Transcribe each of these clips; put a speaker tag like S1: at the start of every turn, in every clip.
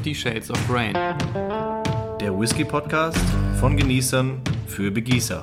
S1: 50 Shades of Rain.
S2: Der Whisky-Podcast von Genießern für Begießer.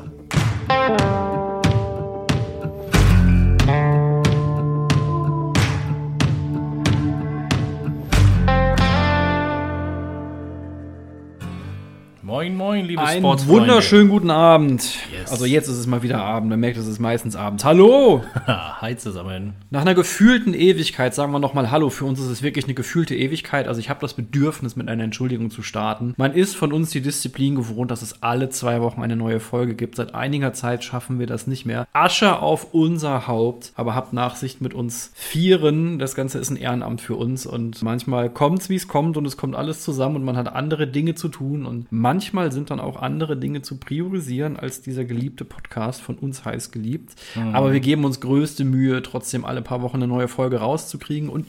S2: Moin, moin, liebe Sportsfreunde.
S3: Einen wunderschönen guten Abend.
S2: Yes.
S3: Also jetzt ist es mal wieder Abend. Man merkt, es ist meistens abends. Hallo!
S2: Hi zusammen.
S3: Nach einer gefühlten Ewigkeit sagen wir nochmal Hallo. Für uns ist es wirklich eine gefühlte Ewigkeit. Also ich habe das Bedürfnis, mit einer Entschuldigung zu starten. Man ist von uns die Disziplin gewohnt, dass es alle 2 Wochen eine neue Folge gibt. Seit einiger Zeit schaffen wir das nicht mehr. Asche auf unser Haupt. Aber habt Nachsicht mit uns Vieren. Das Ganze ist ein Ehrenamt für uns. Und manchmal kommt es, wie es kommt. Und es kommt alles zusammen. Und man hat andere Dinge zu tun. Und manchmal sind dann auch andere Dinge zu priorisieren als dieser geliebte Podcast von uns heiß geliebt. Aber wir geben uns größte Mühe, trotzdem alle paar Wochen eine neue Folge rauszukriegen. Und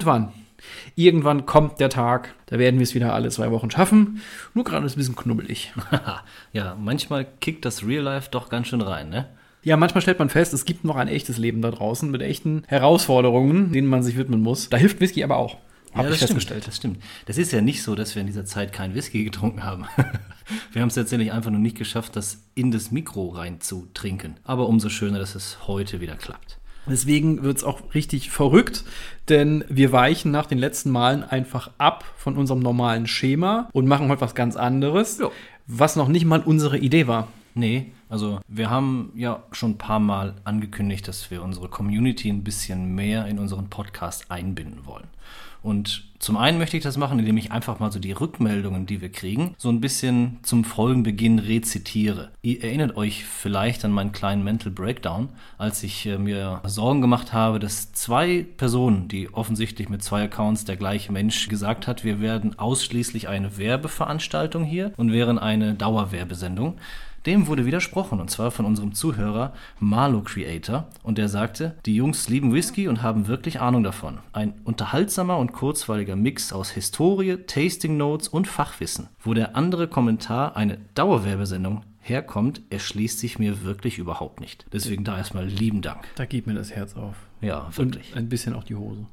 S3: irgendwann kommt der Tag, da werden wir es wieder alle 2 Wochen schaffen. Nur gerade ist es ein bisschen knubbelig.
S2: Ja, manchmal kickt das Real Life doch ganz schön rein, ne?
S3: Ja, manchmal stellt man fest, es gibt noch ein echtes Leben da draußen mit echten Herausforderungen, denen man sich widmen muss. Da hilft Whisky aber auch.
S2: Ja, das stimmt. Das ist ja nicht so, dass wir in dieser Zeit keinen Whisky getrunken haben. Wir haben es tatsächlich einfach nur nicht geschafft, das in das Mikro reinzutrinken. Aber umso schöner, dass es heute wieder klappt.
S3: Deswegen wird es auch richtig verrückt, denn wir weichen nach den letzten Malen einfach ab von unserem normalen Schema und machen heute was ganz anderes, was noch nicht mal unsere Idee war.
S2: Nee, also wir haben ja schon ein paar Mal angekündigt, dass wir unsere Community ein bisschen mehr in unseren Podcast einbinden wollen. Und zum einen möchte ich das machen, indem ich einfach mal so die Rückmeldungen, die wir kriegen, so ein bisschen zum Folgenbeginn rezitiere. Ihr erinnert euch vielleicht an meinen kleinen Mental Breakdown, als ich mir Sorgen gemacht habe, dass 2 Personen, die offensichtlich mit 2 Accounts der gleiche Mensch gesagt hat, wir werden ausschließlich eine Werbeveranstaltung hier und wären eine Dauerwerbesendung. Dem wurde widersprochen, und zwar von unserem Zuhörer Marlo Creator. Und der sagte, die Jungs lieben Whisky und haben wirklich Ahnung davon. Ein unterhaltsamer und kurzweiliger Mix aus Historie, Tasting Notes und Fachwissen. Wo der andere Kommentar, eine Dauerwerbesendung, herkommt, erschließt sich mir wirklich überhaupt nicht. Deswegen da erstmal lieben Dank.
S3: Da geht mir das Herz auf.
S2: Ja, wirklich.
S3: Und ein bisschen auch die Hose.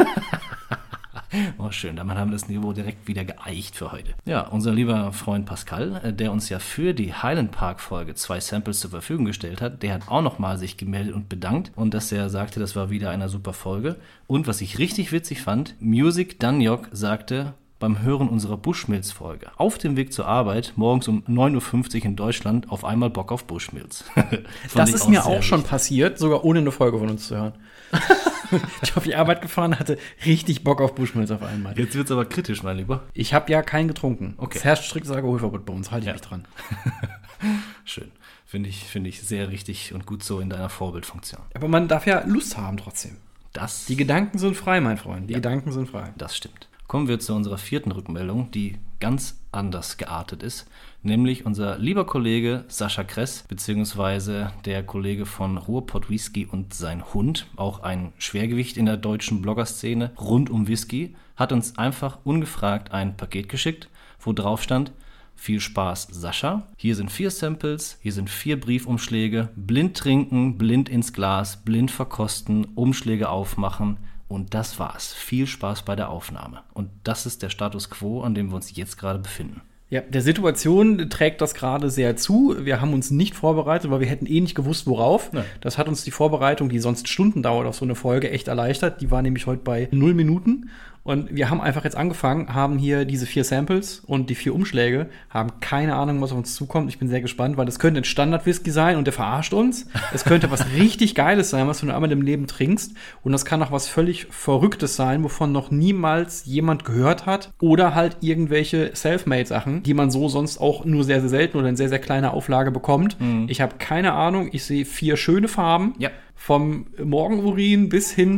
S2: Oh, schön. Damit haben wir das Niveau direkt wieder geeicht für heute. Ja, unser lieber Freund Pascal, der uns ja für die Highland Park Folge 2 Samples zur Verfügung gestellt hat, der hat auch nochmal sich gemeldet und bedankt und dass er sagte, das war wieder eine super Folge. Und was ich richtig witzig fand, Music Danjok sagte, beim Hören unserer Bushmills-Folge auf dem Weg zur Arbeit, morgens um 9.50 Uhr in Deutschland, auf einmal Bock auf Bushmills.
S3: Das ist mir auch schon passiert, sogar ohne eine Folge von uns zu hören. Ich auf die Arbeit gefahren, hatte richtig Bock auf Bushmills auf einmal.
S2: Jetzt wird's aber kritisch, mein Lieber.
S3: Ich habe ja keinen getrunken.
S2: Okay.
S3: Es herrscht striktes Alkoholverbot bei uns, halte ich mich dran.
S2: Schön. Finde ich sehr richtig und gut so in deiner Vorbildfunktion.
S3: Aber man darf ja Lust haben trotzdem. Die Gedanken sind frei, mein Freund. Gedanken sind frei.
S2: Das stimmt. Kommen wir zu unserer 4. Rückmeldung, die ganz anders geartet ist, nämlich unser lieber Kollege Sascha Kress, beziehungsweise der Kollege von Ruhrpott Whisky und sein Hund, auch ein Schwergewicht in der deutschen Bloggerszene rund um Whisky, hat uns einfach ungefragt ein Paket geschickt, wo drauf stand: Viel Spaß, Sascha. Hier sind 4 Samples, hier sind 4 Briefumschläge, blind trinken, blind ins Glas, blind verkosten, Umschläge aufmachen. Und das war's. Viel Spaß bei der Aufnahme. Und das ist der Status quo, an dem wir uns jetzt gerade befinden.
S3: Ja, der Situation trägt das gerade sehr zu. Wir haben uns nicht vorbereitet, weil wir hätten nicht gewusst, worauf.
S2: Nein.
S3: Das hat uns die Vorbereitung, die sonst Stunden dauert auf so eine Folge, echt erleichtert. Die war nämlich heute bei 0 Minuten. Und wir haben einfach jetzt angefangen, haben hier diese 4 Samples und die 4 Umschläge, haben keine Ahnung, was auf uns zukommt. Ich bin sehr gespannt, weil das könnte ein Standard-Whisky sein und der verarscht uns. Es könnte was richtig Geiles sein, was du nur einmal im Leben trinkst. Und das kann auch was völlig Verrücktes sein, wovon noch niemals jemand gehört hat. Oder halt irgendwelche Selfmade-Sachen, die man so sonst auch nur sehr, sehr selten oder in sehr, sehr kleiner Auflage bekommt. Ich habe keine Ahnung. Ich sehe 4 schöne Farben.
S2: Ja.
S3: Vom Morgenurin bis hin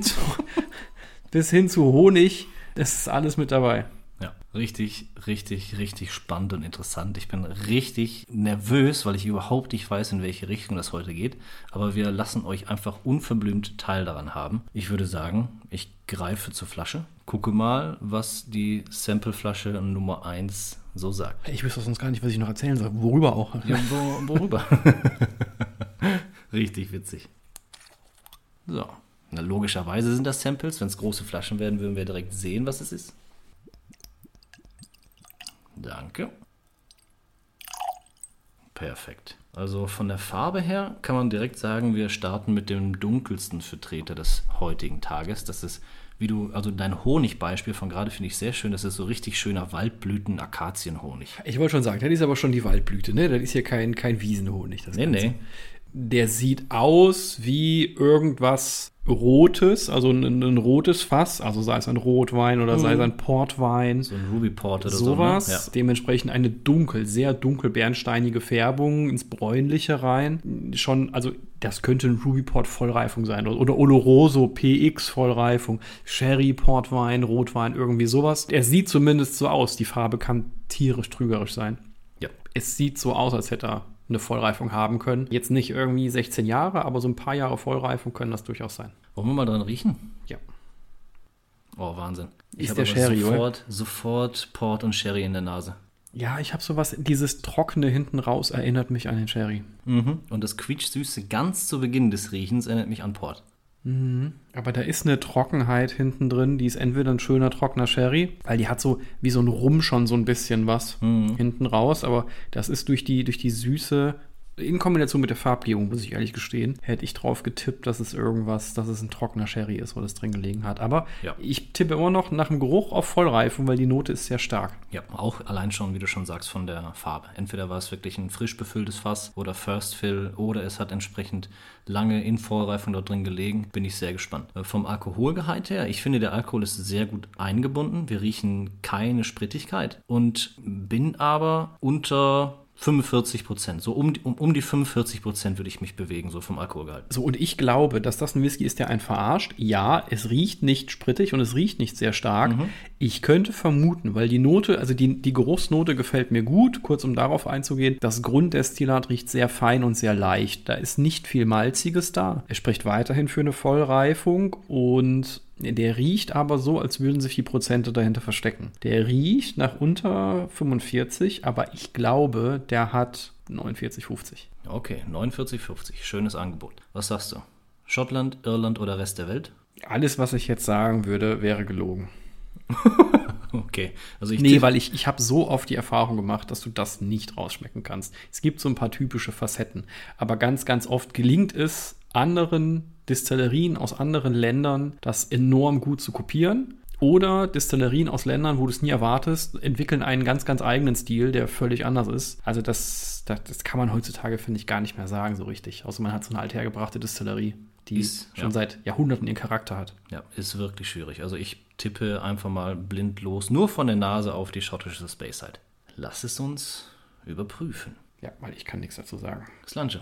S3: zu Honig. Es ist alles mit dabei.
S2: Ja, richtig spannend und interessant. Ich bin richtig nervös, weil ich überhaupt nicht weiß, in welche Richtung das heute geht. Aber wir lassen euch einfach unverblümt Teil daran haben. Ich würde sagen, ich greife zur Flasche, gucke mal, was die Sampleflasche Nummer 1 so sagt.
S3: Ich wüsste sonst gar nicht, was ich noch erzählen soll. Worüber auch.
S2: Ja, worüber? Richtig witzig. So. Na, logischerweise sind das Samples. Wenn es große Flaschen werden, würden wir direkt sehen, was es ist. Danke. Perfekt. Also von der Farbe her kann man direkt sagen, wir starten mit dem dunkelsten Vertreter des heutigen Tages. Das ist, also dein Honigbeispiel von gerade finde ich sehr schön. Das ist so richtig schöner Waldblüten-Akazienhonig.
S3: Ich wollte schon sagen, das ist aber schon die Waldblüte, ne? Das ist hier kein Wiesenhonig.
S2: Nee.
S3: Der sieht aus wie irgendwas Rotes, also ein rotes Fass, also sei es ein Rotwein oder sei es ein Portwein.
S2: So ein Ruby Port oder
S3: sowas.
S2: So. Ne? Ja.
S3: Dementsprechend eine sehr dunkel bernsteinige Färbung ins Bräunliche rein. Schon, also das könnte ein Ruby Port Vollreifung sein oder Oloroso PX Vollreifung, Sherry Portwein, Rotwein, irgendwie sowas. Er sieht zumindest so aus. Die Farbe kann tierisch trügerisch sein.
S2: Ja.
S3: Es sieht so aus, als hätte er eine Vollreifung haben können. Jetzt nicht irgendwie 16 Jahre, aber so ein paar Jahre Vollreifung können das durchaus sein.
S2: Wollen wir mal dran riechen?
S3: Ja.
S2: Oh, Wahnsinn.
S3: Ich habe Sherry,
S2: sofort Port und Sherry in der Nase.
S3: Ja, ich habe sowas, dieses Trockene hinten raus erinnert mich an den Sherry.
S2: Mhm. Und das Quietschsüße ganz zu Beginn des Riechens erinnert mich an Port.
S3: Mhm. Aber da ist eine Trockenheit hinten drin, die ist entweder ein schöner trockener Sherry, weil die hat so wie so ein Rum schon so ein bisschen was hinten raus, aber das ist durch die Süße, in Kombination mit der Farbgebung, muss ich ehrlich gestehen, hätte ich drauf getippt, dass es ein trockener Sherry ist, wo das drin gelegen hat. Aber ich tippe immer noch nach dem Geruch auf Vollreifung, weil die Note ist sehr stark.
S2: Ja, auch allein schon, wie du schon sagst, von der Farbe. Entweder war es wirklich ein frisch befülltes Fass oder First Fill oder es hat entsprechend lange in Vollreifung dort drin gelegen. Bin ich sehr gespannt. Vom Alkoholgehalt her, ich finde, der Alkohol ist sehr gut eingebunden. Wir riechen keine Sprittigkeit und bin aber unter 45%. So um die 45% würde ich mich bewegen, so vom Alkoholgehalt.
S3: So, und ich glaube, dass das ein Whisky ist, der einen verarscht. Ja, es riecht nicht sprittig und es riecht nicht sehr stark. Ich könnte vermuten, weil die Note, also die Geruchsnote gefällt mir gut, kurz um darauf einzugehen, das Grunddestillat riecht sehr fein und sehr leicht. Da ist nicht viel Malziges da. Es spricht weiterhin für eine Vollreifung und der riecht aber so, als würden sich die Prozente dahinter verstecken. Der riecht nach unter 45, aber ich glaube, der hat 49,50.
S2: Okay, 49,50. Schönes Angebot. Was sagst du? Schottland, Irland oder Rest der Welt?
S3: Alles, was ich jetzt sagen würde, wäre gelogen.
S2: Okay. Also
S3: weil ich habe so oft die Erfahrung gemacht, dass du das nicht rausschmecken kannst. Es gibt so ein paar typische Facetten, aber ganz, ganz oft gelingt es anderen Destillerien aus anderen Ländern, das enorm gut zu kopieren. Oder Destillerien aus Ländern, wo du es nie erwartest, entwickeln einen ganz, ganz eigenen Stil, der völlig anders ist. Also das kann man heutzutage, finde ich, gar nicht mehr sagen so richtig. Außer man hat so eine althergebrachte Destillerie, die schon seit Jahrhunderten ihren Charakter hat.
S2: Ja, ist wirklich schwierig. Also ich tippe einfach mal blind los, nur von der Nase auf die schottische Speyside. Lass es uns überprüfen.
S3: Ja, weil ich kann nichts dazu sagen.
S2: Slanche.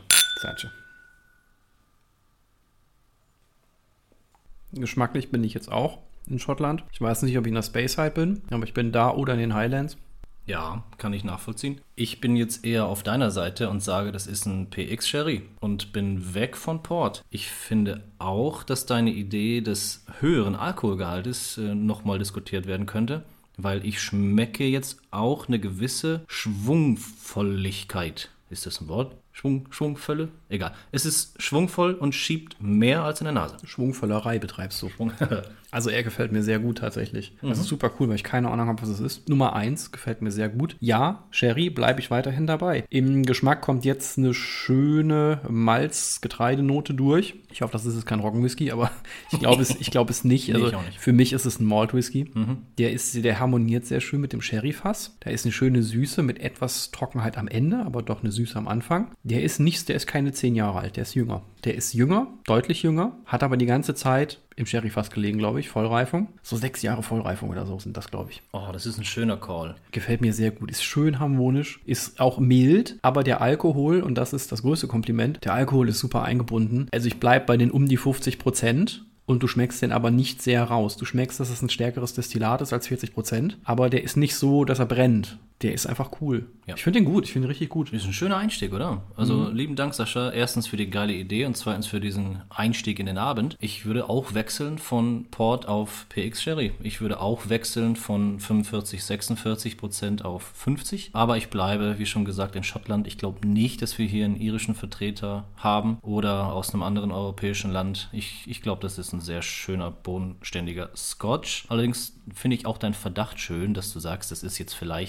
S3: Geschmacklich bin ich jetzt auch in Schottland. Ich weiß nicht, ob ich in der Speyside bin, aber ich bin da oder in den Highlands.
S2: Ja, kann ich nachvollziehen. Ich bin jetzt eher auf deiner Seite und sage, das ist ein PX Sherry und bin weg von Port. Ich finde auch, dass deine Idee des höheren Alkoholgehaltes nochmal diskutiert werden könnte, weil ich schmecke jetzt auch eine gewisse Schwungvolligkeit. Ist das ein Wort? Schwungvolle? Egal. Es ist schwungvoll und schiebt mehr als in der Nase.
S3: Schwungvollerei betreibst du. Also er gefällt mir sehr gut tatsächlich. Das ist super cool, weil ich keine Ahnung habe, was es ist. Nummer 1 gefällt mir sehr gut. Ja, Sherry, bleibe ich weiterhin dabei. Im Geschmack kommt jetzt eine schöne Malz-Getreidenote durch. Ich hoffe, das ist jetzt kein Roggenwhisky, aber ich glaube es nicht. Also
S2: ich auch nicht.
S3: Für mich ist es ein Malt-Whisky. Der harmoniert sehr schön mit dem Sherry-Fass. Da ist eine schöne Süße mit etwas Trockenheit am Ende, aber doch eine Süße am Anfang. Der ist keine 10 Jahre alt, der ist jünger. Der ist jünger, deutlich jünger, hat aber die ganze Zeit im Sherry-Fass gelegen, glaube ich, Vollreifung. So 6 Jahre Vollreifung oder so sind das, glaube ich.
S2: Oh, das ist ein schöner Call.
S3: Gefällt mir sehr gut, ist schön harmonisch, ist auch mild, aber der Alkohol, und das ist das größte Kompliment, der Alkohol ist super eingebunden. Also ich bleibe bei den um die 50%. Und du schmeckst den aber nicht sehr raus. Du schmeckst, dass es ein stärkeres Destillat ist als 40%. Aber der ist nicht so, dass er brennt. Der ist einfach cool. Ja. Ich finde den gut. Ich finde ihn richtig gut.
S2: Das ist ein schöner Einstieg, oder? Also lieben Dank, Sascha. Erstens für die geile Idee und zweitens für diesen Einstieg in den Abend. Ich würde auch wechseln von Port auf PX Sherry. Ich würde auch wechseln von 45-46% auf 50. Aber ich bleibe, wie schon gesagt, in Schottland. Ich glaube nicht, dass wir hier einen irischen Vertreter haben oder aus einem anderen europäischen Land. Ich glaube, das ist ein sehr schöner, bodenständiger Scotch. Allerdings finde ich auch deinen Verdacht schön, dass du sagst, das ist jetzt vielleicht kein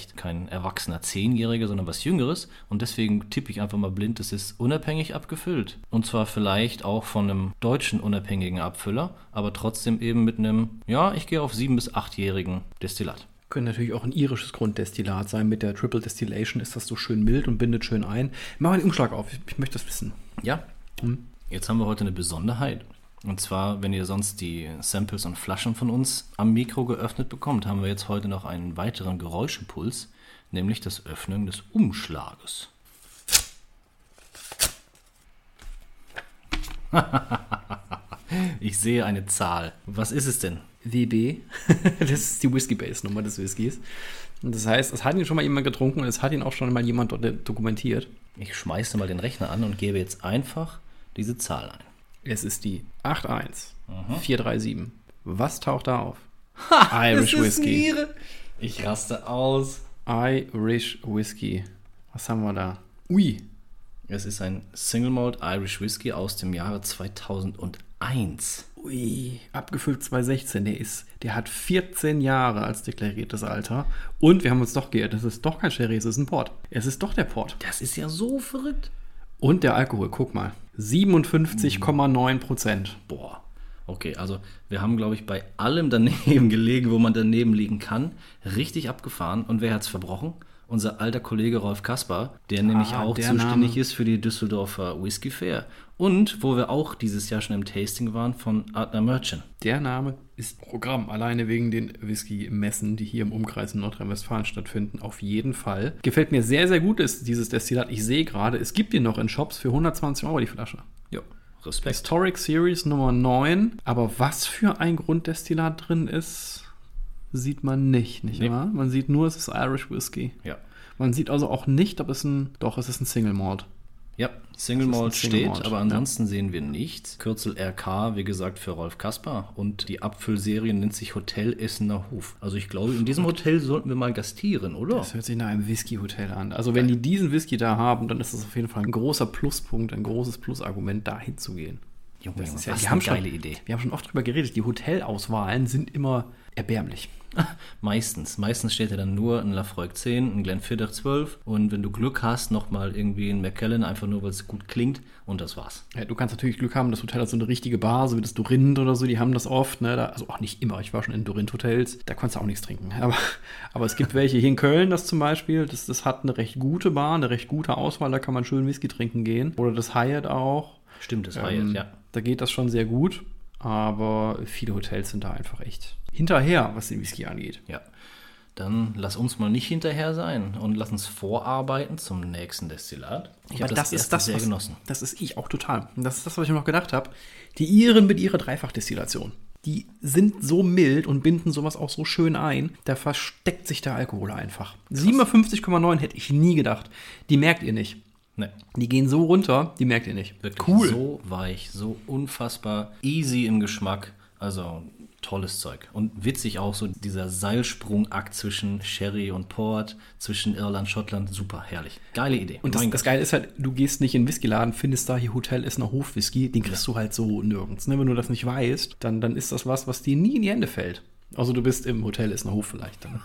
S2: kein erwachsener 10-Jähriger, sondern was Jüngeres. Und deswegen tippe ich einfach mal blind, es ist unabhängig abgefüllt. Und zwar vielleicht auch von einem deutschen unabhängigen Abfüller, aber trotzdem eben mit einem, ja, ich gehe auf 7- bis 8-jährigen Destillat.
S3: Können natürlich auch ein irisches Grunddestillat sein. Mit der Triple Distillation ist das so schön mild und bindet schön ein. Mach mal den Umschlag auf, ich möchte das wissen.
S2: Ja, Jetzt haben wir heute eine Besonderheit. Und zwar, wenn ihr sonst die Samples und Flaschen von uns am Mikro geöffnet bekommt, haben wir jetzt heute noch einen weiteren Geräuschimpuls, nämlich das Öffnen des Umschlages. Ich sehe eine Zahl. Was ist es denn?
S3: WB, das ist die Whisky-Base-Nummer des Whiskys. Und das heißt, es hat ihn schon mal jemand getrunken und es hat ihn auch schon mal jemand dort dokumentiert.
S2: Ich schmeiße mal den Rechner an und gebe jetzt einfach diese Zahl ein.
S3: Es ist die 81437. Was taucht da auf?
S2: Irish
S3: Whisky.
S2: Ich raste aus.
S3: Irish Whisky. Was haben wir da? Ui.
S2: Es ist ein Single Malt Irish Whisky aus dem Jahre 2001.
S3: Ui, abgefüllt 2016. Der hat 14 Jahre als deklariertes Alter. Und wir haben uns doch geirrt, das ist doch kein Sherry, es ist ein Port. Es ist doch der Port.
S2: Das ist ja so verrückt.
S3: Und der Alkohol, guck mal. 57,9%.
S2: Boah. Okay, also wir haben, glaube ich, bei allem daneben gelegen, wo man daneben liegen kann, richtig abgefahren. Und wer hat's verbrochen? Unser alter Kollege Rolf Kaspar, der nämlich auch zuständig ist für die Düsseldorfer Whisky Fair. Und wo wir auch dieses Jahr schon im Tasting waren von Adler Merchant.
S3: Der Name ist Programm, alleine wegen den Whisky-Messen, die hier im Umkreis in Nordrhein-Westfalen stattfinden, auf jeden Fall. Gefällt mir sehr, sehr gut, ist dieses Destillat. Ich sehe gerade, es gibt ihn noch in Shops für 120 € die Flasche.
S2: Ja, Respekt.
S3: Historic Series Nummer 9. Aber was für ein Grunddestillat drin ist, sieht man nicht wahr? Man sieht nur, es ist Irish Whisky.
S2: Ja.
S3: Man sieht also auch nicht, ob es es ist ein Single Malt.
S2: Ja, Single Malt steht,
S3: Malt,
S2: aber ansonsten sehen wir nichts. Kürzel RK, wie gesagt, für Rolf Kaspar. Und die Abfüllserie nennt sich Hotel Essener Hof. Also ich glaube, in diesem Hotel sollten wir mal gastieren, oder?
S3: Das hört sich nach einem Whisky-Hotel an. Also wenn die diesen Whisky da haben, dann ist das auf jeden Fall ein großer Pluspunkt, ein großes Plusargument, da hinzugehen.
S2: Junge,
S3: Das ist ja,
S2: was
S3: die
S2: eine
S3: haben
S2: geile Idee.
S3: Wir haben schon oft drüber geredet, die Hotelauswahlen sind immer erbärmlich.
S2: Meistens steht ja dann nur ein Lafroig 10, ein Glenfiddich 12 und wenn du Glück hast, nochmal irgendwie ein Macallan, einfach nur, weil es gut klingt und das war's.
S3: Ja, du kannst natürlich Glück haben, das Hotel hat so eine richtige Bar, so wie das Dorinth oder so, die haben das oft, ne? Also auch nicht immer, ich war schon in Dorinth-Hotels, da konntest du auch nichts trinken. Aber es gibt welche, hier in Köln das zum Beispiel, das hat eine recht gute Bar, eine recht gute Auswahl, da kann man schön Whisky trinken gehen. Oder das Hyatt auch.
S2: Stimmt, das Hyatt, ja.
S3: Da geht das schon sehr gut, aber viele Hotels sind da einfach echt hinterher, was den Whisky angeht.
S2: Ja, dann lass uns mal nicht hinterher sein und lass uns vorarbeiten zum nächsten Destillat. Ich habe das erste sehr genossen.
S3: Das ist ich auch total. Und das ist das, was ich mir noch gedacht habe. Die Iren mit ihrer Dreifachdestillation, die sind so mild und binden sowas auch so schön ein. Da versteckt sich der Alkohol einfach. 57,9 hätte ich nie gedacht. Die merkt ihr nicht.
S2: Nee.
S3: Die gehen so runter, die merkt ihr nicht.
S2: Wirklich cool. So weich, so unfassbar easy im Geschmack. Also tolles Zeug. Und witzig auch so dieser Seilsprungakt zwischen Sherry und Port, zwischen Irland, Schottland. Super, herrlich. Geile Idee.
S3: Und das Geile ist halt, du gehst nicht in den Whiskyladen, findest da hier Hotel Essener Hof Whisky, den kriegst du halt so nirgends. Ne? Wenn du das nicht weißt, dann ist das was dir nie in die Hände fällt. Also du bist im Hotel Essener Hof vielleicht dann.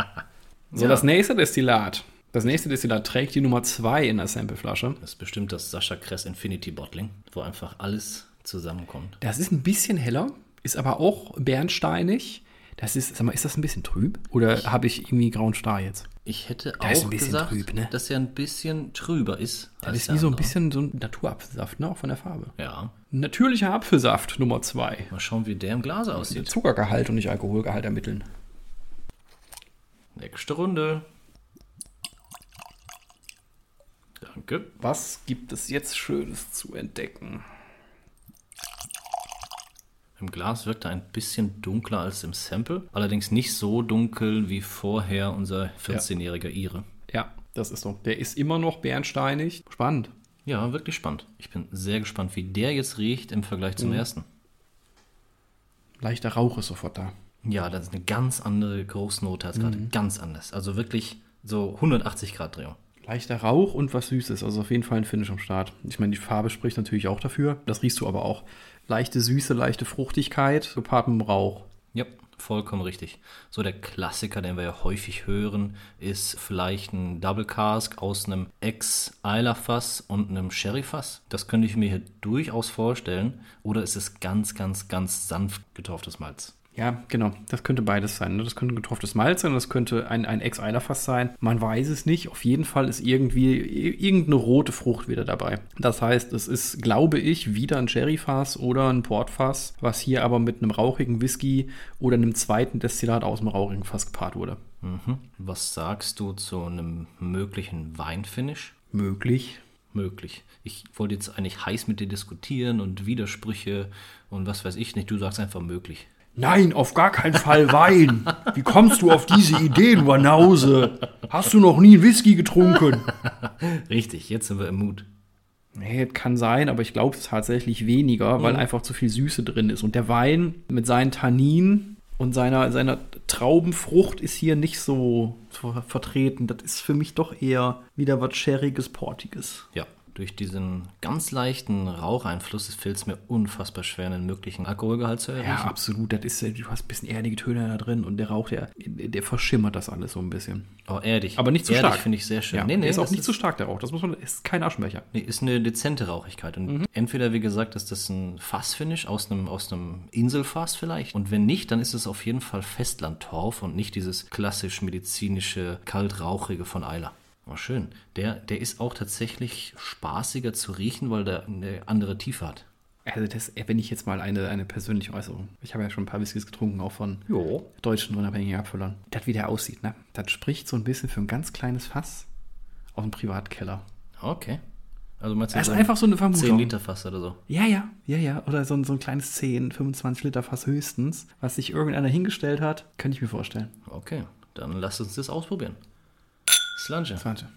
S3: So, ja. Das nächste Destillat. Das nächste Destillat trägt die Nummer 2 in der Sampleflasche.
S2: Das ist bestimmt das Sascha Kress Infinity Bottling, wo einfach alles zusammenkommt.
S3: Das ist ein bisschen heller, ist aber auch bernsteinig. Das ist, sag mal, ist das ein bisschen trüb? Oder habe ich irgendwie grauen Star jetzt?
S2: Ich hätte auch gesagt, trüb, ne? Dass er ein bisschen trüber ist.
S3: Das ist wie so ein bisschen so ein Naturapfelsaft, ne? Auch von der Farbe.
S2: Ja.
S3: Natürlicher Apfelsaft Nummer 2.
S2: Mal schauen, wie der im Glas aussieht.
S3: Zuckergehalt und nicht Alkoholgehalt ermitteln.
S2: Nächste Runde. Danke.
S3: Was gibt es jetzt Schönes zu entdecken?
S2: Im Glas wirkt er ein bisschen dunkler als im Sample. Allerdings nicht so dunkel wie vorher unser 14-jähriger Ire.
S3: Ja, das ist so. Der ist immer noch bernsteinig. Spannend.
S2: Ja, wirklich spannend. Ich bin sehr gespannt, wie der jetzt riecht im Vergleich zum ersten.
S3: Leichter Rauch ist sofort da.
S2: Ja, das ist eine ganz andere Geruchsnote als gerade. Ganz anders. Also wirklich so 180 Grad Drehung.
S3: Leichter Rauch und was Süßes, also auf jeden Fall ein Finish am Start. Ich meine, die Farbe spricht natürlich auch dafür. Das riechst du aber auch. Leichte Süße, leichte Fruchtigkeit, gepaart mit dem Rauch.
S2: Ja, vollkommen richtig. So der Klassiker, den wir ja häufig hören, ist vielleicht ein Double Cask aus einem Ex-Islay-Fass und einem Sherry-Fass. Das könnte ich mir hier durchaus vorstellen. Oder ist es ganz, ganz, ganz sanft getorftes Malz?
S3: Ja, genau. Das könnte beides sein. Ne? Das könnte getroffenes Malz sein, das könnte ein Ex-Eilerfass sein. Man weiß es nicht. Auf jeden Fall ist irgendwie irgendeine rote Frucht wieder dabei. Das heißt, es ist, glaube ich, wieder ein Sherryfass oder ein Portfass, was hier aber mit einem rauchigen Whisky oder einem zweiten Destillat aus dem rauchigen Fass gepaart wurde.
S2: Mhm. Was sagst du zu einem möglichen Weinfinish?
S3: Möglich.
S2: Ich wollte jetzt eigentlich heiß mit dir diskutieren und Widersprüche und was weiß ich nicht. Du sagst einfach möglich.
S3: Nein, auf gar keinen Fall Wein. Wie kommst du auf diese Idee, du Banause? Hast du noch nie einen Whisky getrunken?
S2: Richtig, jetzt sind wir im Mut.
S3: Nee, kann sein, aber ich glaube es tatsächlich weniger, weil einfach zu viel Süße drin ist. Und der Wein mit seinen Tanninen und seiner Traubenfrucht ist hier nicht so vertreten. Das ist für mich doch eher wieder was Sherriges, Portiges.
S2: Ja, durch diesen ganz leichten Raucheinfluss fällt es mir unfassbar schwer, einen möglichen Alkoholgehalt zu erreichen.
S3: Ja, absolut. Das ist, du hast ein bisschen erdige Töne da drin und der Rauch, der verschimmert das alles so ein bisschen.
S2: Oh, erdig.
S3: Aber nicht zu stark.
S2: Finde ich sehr schön.
S3: Ja, der ist auch nicht zu stark, der Rauch. Das muss man, ist kein Aschenbecher.
S2: Nee, ist eine dezente Rauchigkeit. Und entweder, wie gesagt, ist das ein Fassfinish aus einem Inselfass vielleicht. Und wenn nicht, dann ist es auf jeden Fall Festlandtorf und nicht dieses klassisch medizinische, kaltrauchige von Islay. Oh, schön. Der ist auch tatsächlich spaßiger zu riechen, weil der eine andere Tiefe hat.
S3: Also wenn ich jetzt mal eine persönliche Äußerung. Ich habe ja schon ein paar Whiskys getrunken, auch von deutschen unabhängigen Abfüllern. Das, wie der aussieht, ne? Das spricht so ein bisschen für ein ganz kleines Fass aus dem Privatkeller.
S2: Okay. Also meinst du,
S3: das ist einfach so eine Vermutung.
S2: 10 Liter Fass oder so?
S3: Ja. Oder so ein kleines 10, 25 Liter Fass höchstens, was sich irgendeiner hingestellt hat, könnte ich mir vorstellen.
S2: Okay, dann lass uns das ausprobieren. Slange.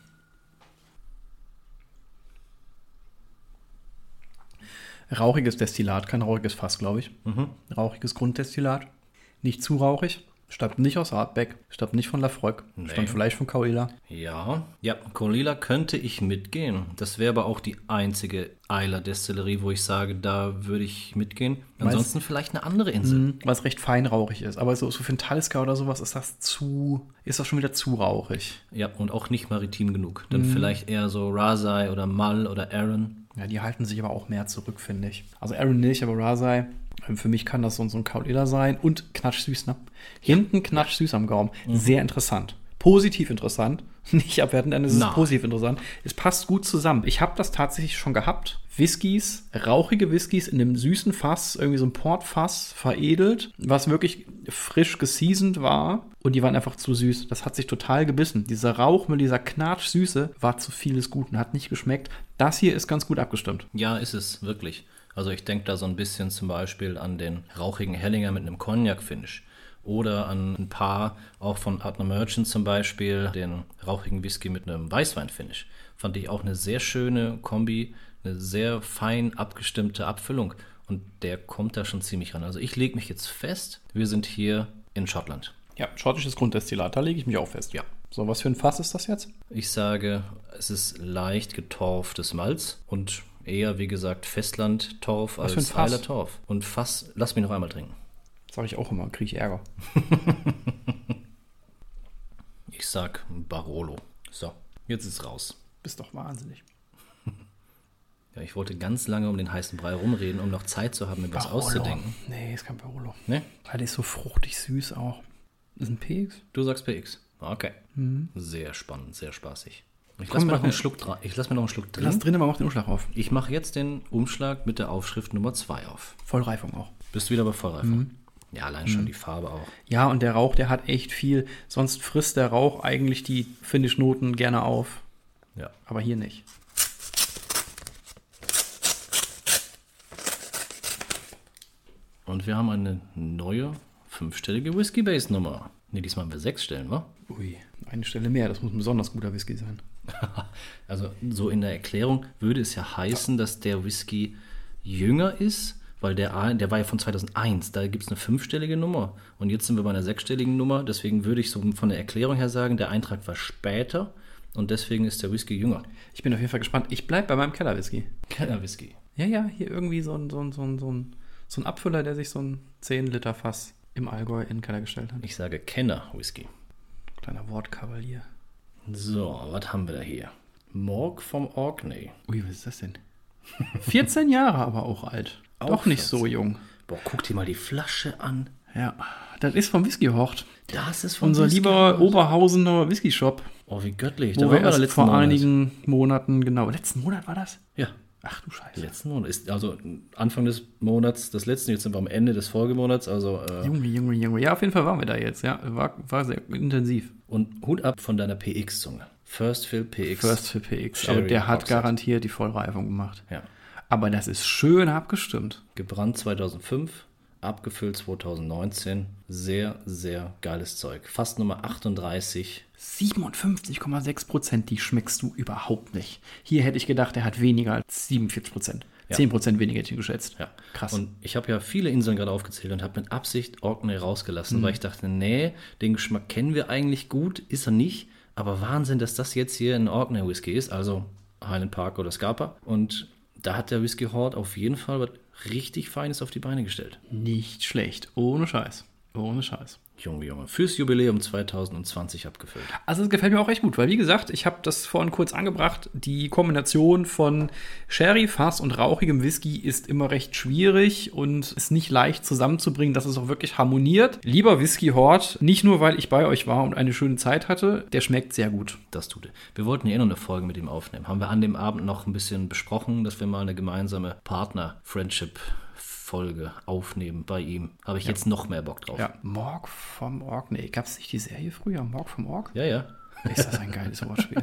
S3: Rauchiges Destillat, kein rauchiges Fass, glaube ich. Rauchiges Grunddestillat. Nicht zu rauchig. Stammt nicht aus Ardbeg. Stammt nicht von Lafroig.
S2: Nee.
S3: Stammt vielleicht von Caol Ila.
S2: Ja, Caol Ila könnte ich mitgehen. Das wäre aber auch die einzige Islay-Destillerie, wo ich sage, da würde ich mitgehen. Ansonsten vielleicht eine andere Insel.
S3: Weil es recht feinrauchig ist. Aber so für ein Talisker oder sowas ist das schon wieder zu rauchig.
S2: Ja, und auch nicht maritim genug. Dann vielleicht eher so Rasai oder Mull oder Arran.
S3: Ja, die halten sich aber auch mehr zurück, finde ich. Also Arran nicht, aber Rasai, für mich kann das so ein Caol Ila sein. Und knatschsüß, ne? Hinten knatschsüß am Gaumen. Sehr interessant. Positiv interessant. Nicht abwertend, denn es ist positiv interessant. Es passt gut zusammen. Ich habe das tatsächlich schon gehabt. Whiskys, rauchige Whiskys in einem süßen Fass, irgendwie so ein Portfass veredelt, was wirklich frisch geseasoned war. Und die waren einfach zu süß. Das hat sich total gebissen. Dieser Rauch mit dieser Knatschsüße war zu vieles Guten, hat nicht geschmeckt. Das hier ist ganz gut abgestimmt.
S2: Ja, ist es, wirklich. Also ich denke da so ein bisschen zum Beispiel an den rauchigen Hellinger mit einem Cognac-Finish. Oder an ein paar, auch von Adler Merchant zum Beispiel, den rauchigen Whisky mit einem Weißwein-Finish. Fand ich auch eine sehr schöne Kombi, eine sehr fein abgestimmte Abfüllung. Und der kommt da schon ziemlich ran. Also ich lege mich jetzt fest, wir sind hier in Schottland.
S3: Ja, schottisches Grunddestillat, da lege ich mich auch fest.
S2: Ja.
S3: So, was für ein Fass ist das jetzt?
S2: Ich sage, es ist leicht getorftes Malz und eher, wie gesagt, Festlandtorf als Islay Torf. Und Fass, lass mich noch einmal trinken.
S3: Sage ich auch immer, kriege ich Ärger.
S2: Ich sag Barolo. So, jetzt ist raus.
S3: Bist doch wahnsinnig.
S2: Ja, ich wollte ganz lange um den heißen Brei rumreden, um noch Zeit zu haben, mir was auszudenken.
S3: Nee, ist kein Barolo.
S2: Ne?
S3: Weil der ist so fruchtig süß auch. Ist ein PX?
S2: Du sagst PX. Okay. Sehr spannend, sehr spaßig. Ich lasse mir noch einen Schluck drin.
S3: Lass drin, aber mach den Umschlag auf.
S2: Ich mache jetzt den Umschlag mit der Aufschrift Nummer 2 auf.
S3: Vollreifung auch.
S2: Bist du wieder bei Vollreifung? Ja, allein schon die Farbe auch.
S3: Ja, und der Rauch, der hat echt viel. Sonst frisst der Rauch eigentlich die Finish-Noten gerne auf.
S2: Ja.
S3: Aber hier nicht.
S2: Und wir haben eine neue 5-stellige Whisky-Base-Nummer. Ne, diesmal haben wir 6 Stellen, wa?
S3: Ui, eine Stelle mehr. Das muss ein besonders guter Whisky sein.
S2: Also so in der Erklärung würde es ja heißen, dass der Whisky jünger ist, weil der war ja von 2001, da gibt es eine 5-stellige Nummer und jetzt sind wir bei einer 6-stelligen Nummer, deswegen würde ich so von der Erklärung her sagen, der Eintrag war später und deswegen ist der Whisky jünger.
S3: Ich bin auf jeden Fall gespannt. Ich bleibe bei meinem Keller-Whisky.
S2: Keller-Whisky.
S3: Ja, hier irgendwie so ein Abfüller, der sich so ein 10 Liter Fass im Allgäu in den Keller gestellt hat.
S2: Ich sage Kenner-Whisky.
S3: Kleiner Wortkavalier.
S2: So, was haben wir da hier? Morg vom Orkney.
S3: Ui, was ist das denn? 14 Jahre aber auch alt.
S2: Auch
S3: Doch nicht
S2: 14.
S3: so jung.
S2: Boah, guck dir mal die Flasche an.
S3: Ja, das ist vom Whisky-Hort.
S2: Das ist von
S3: Unser
S2: Whisky
S3: lieber
S2: Hort.
S3: Oberhausener Whisky-Shop.
S2: Oh, wie göttlich.
S3: Wo
S2: Da
S3: wir
S2: waren wir
S3: erst
S2: letzten
S3: vor
S2: Monat.
S3: einigen Monaten, genau. Letzten Monat war das?
S2: Ja,
S3: Ach du Scheiße.
S2: letzten Monat. Ist also Anfang des Monats, des letzten, jetzt sind wir am Ende des Folgemonats. Also,
S3: Junge. Ja, auf jeden Fall waren wir da jetzt. Ja, war sehr intensiv.
S2: und Hut ab von deiner PX-Zunge. First Fill PX.
S3: First für PX.
S2: Sherry
S3: Aber der hat
S2: Hogshead.
S3: garantiert die Vollreifung gemacht.
S2: Ja.
S3: Aber das ist schön abgestimmt.
S2: Gebrannt 2005, abgefüllt 2019. Sehr, sehr geiles Zeug. Fast Nummer 38.
S3: 57,6%, die schmeckst du überhaupt nicht. Hier hätte ich gedacht, er hat weniger als 47%.
S2: Ja.
S3: 10% weniger hätte ich geschätzt.
S2: Ja,
S3: Krass.
S2: Und ich habe ja viele Inseln gerade aufgezählt und habe mit Absicht Orkney rausgelassen, weil ich dachte, nee, den Geschmack kennen wir eigentlich gut, ist er nicht. Aber Wahnsinn, dass das jetzt hier ein Orkney Whisky ist, also Highland Park oder Scarpa. Und da hat der Whisky Hort auf jeden Fall was richtig Feines auf die Beine gestellt.
S3: Nicht schlecht. Ohne Scheiß. Ohne Scheiß.
S2: Junge. Fürs Jubiläum 2020 abgefüllt.
S3: Also es gefällt mir auch echt gut, weil wie gesagt, ich habe das vorhin kurz angebracht, die Kombination von Sherry, Fass und rauchigem Whisky ist immer recht schwierig und ist nicht leicht zusammenzubringen, dass es auch wirklich harmoniert. Lieber Whisky Hort, nicht nur, weil ich bei euch war und eine schöne Zeit hatte, der schmeckt sehr gut.
S2: Das tut er. Wir wollten ja noch eine Folge mit ihm aufnehmen. Haben wir an dem Abend noch ein bisschen besprochen, dass wir mal eine gemeinsame Partner-Friendship-Folge aufnehmen bei ihm. Habe ich jetzt noch mehr Bock drauf.
S3: Ja, Morg vom Ork. Nee, gab es nicht die Serie früher? Morg vom Ork?
S2: Ja.
S3: Ist das ein geiles Wortspiel?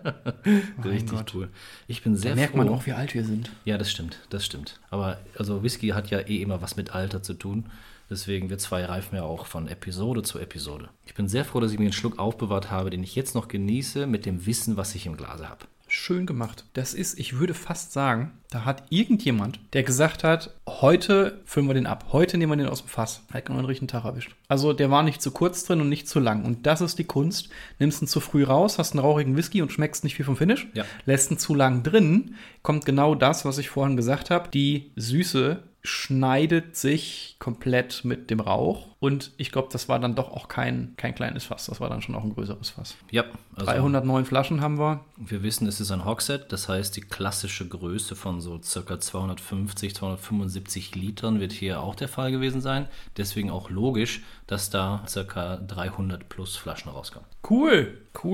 S2: Richtig
S3: Gott.
S2: cool. Ich bin sehr
S3: Da merkt
S2: froh.
S3: man auch, wie alt wir sind.
S2: Ja, das stimmt. Aber also Whisky hat ja eh immer was mit Alter zu tun. Deswegen, wir zwei reifen ja auch von Episode zu Episode. Ich bin sehr froh, dass ich mir einen Schluck aufbewahrt habe, den ich jetzt noch genieße, mit dem Wissen, was ich im Glase habe.
S3: Schön gemacht. Das ist, ich würde fast sagen, da hat irgendjemand, der gesagt hat, heute füllen wir den ab. Heute nehmen wir den aus dem Fass. Hat genau den richtigen Tag erwischt. Also der war nicht zu kurz drin und nicht zu lang. Und das ist die Kunst. Nimmst ihn zu früh raus, hast einen rauchigen Whisky und schmeckst nicht viel vom Finish.
S2: Ja.
S3: Lässt ihn zu lang drin, kommt genau das, was ich vorhin gesagt habe. Die Süße schneidet sich komplett mit dem Rauch. Und ich glaube, das war dann doch auch kein kleines Fass. Das war dann schon auch ein größeres Fass.
S2: Ja, also
S3: 309 Flaschen haben wir.
S2: wir wissen, es ist ein Hogshead, das heißt, die klassische Größe von so circa 250, 275 Litern wird hier auch der Fall gewesen sein. Deswegen auch logisch, dass da circa 300 plus Flaschen rauskommen.
S3: Cool.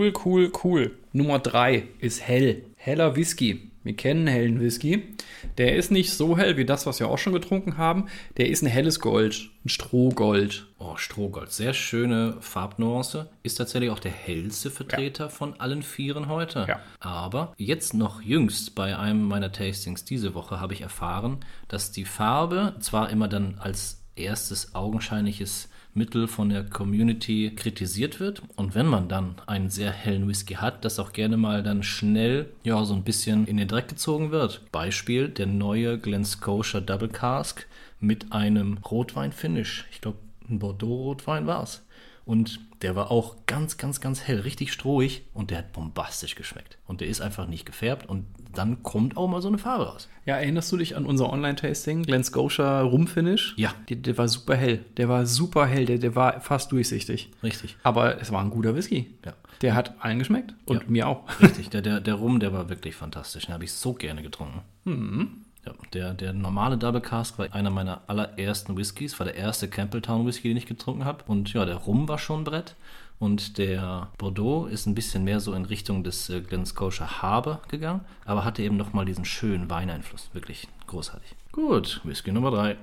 S3: Nummer 3 ist hell. Heller Whisky. Wir kennen hellen Whisky. Der ist nicht so hell wie das, was wir auch schon getrunken haben. Der ist ein helles Gold, ein Strohgold.
S2: Oh, Strohgold, sehr schöne Farbnuance. Ist tatsächlich auch der hellste Vertreter von allen vieren heute.
S3: Ja.
S2: Aber jetzt noch jüngst bei einem meiner Tastings diese Woche habe ich erfahren, dass die Farbe zwar immer dann als erstes augenscheinliches Mittel von der Community kritisiert wird. Und wenn man dann einen sehr hellen Whisky hat, das auch gerne mal dann schnell so ein bisschen in den Dreck gezogen wird. Beispiel der neue Glen Scotia Double Cask mit einem Rotwein-Finish. Ich glaube, ein Bordeaux-Rotwein war es. Und der war auch ganz hell, richtig strohig und der hat bombastisch geschmeckt. Und der ist einfach nicht gefärbt und dann kommt auch mal so eine Farbe raus.
S3: Ja, erinnerst du dich an unser Online-Tasting? Glen Scotia Rumfinish?
S2: Ja.
S3: Der war super hell. Der war fast durchsichtig.
S2: Richtig.
S3: Aber es war ein guter Whisky.
S2: Ja.
S3: Der hat allen geschmeckt und
S2: Ja.
S3: mir auch.
S2: Richtig, der Rum, der war wirklich fantastisch. Den habe ich so gerne getrunken. Ja, der normale Double Cask war einer meiner allerersten Whiskys, war der erste Campbelltown Whisky, den ich getrunken habe. Und ja, der Rum war schon ein Brett. Und der Bordeaux ist ein bisschen mehr so in Richtung des Glen Scotia Harbor gegangen, aber hatte eben nochmal diesen schönen Weineinfluss. Wirklich großartig. Gut, Whisky Nummer 3.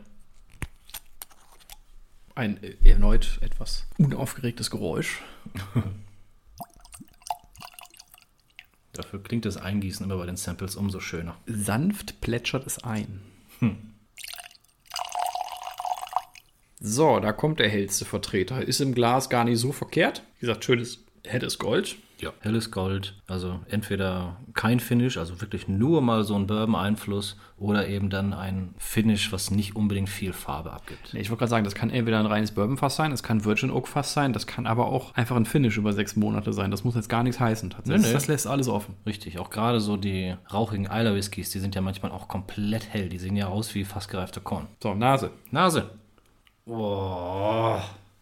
S3: Ein erneut etwas unaufgeregtes Geräusch.
S2: Dafür klingt das Eingießen immer bei den Samples umso schöner.
S3: Sanft plätschert es ein. So, da kommt der hellste Vertreter. Ist im Glas gar nicht so verkehrt. Wie gesagt, schönes, helles Gold.
S2: Ja, helles Gold, also entweder kein Finish, also wirklich nur mal so ein Bourbon-Einfluss oder eben dann ein Finish, was nicht unbedingt viel Farbe abgibt.
S3: Nee, ich wollte gerade sagen, das kann entweder ein reines Bourbon-Fass sein, das kann Virgin Oak-Fass sein, das kann aber auch einfach ein Finish über 6 Monate sein. Das muss jetzt gar nichts heißen. Tatsächlich.
S2: Nee.
S3: Das lässt alles offen.
S2: Richtig, auch gerade so die rauchigen Islay Whiskys, die sind ja manchmal auch komplett hell. Die sehen ja aus wie fast gereifter Korn.
S3: So, Nase.
S2: Nase. Oh.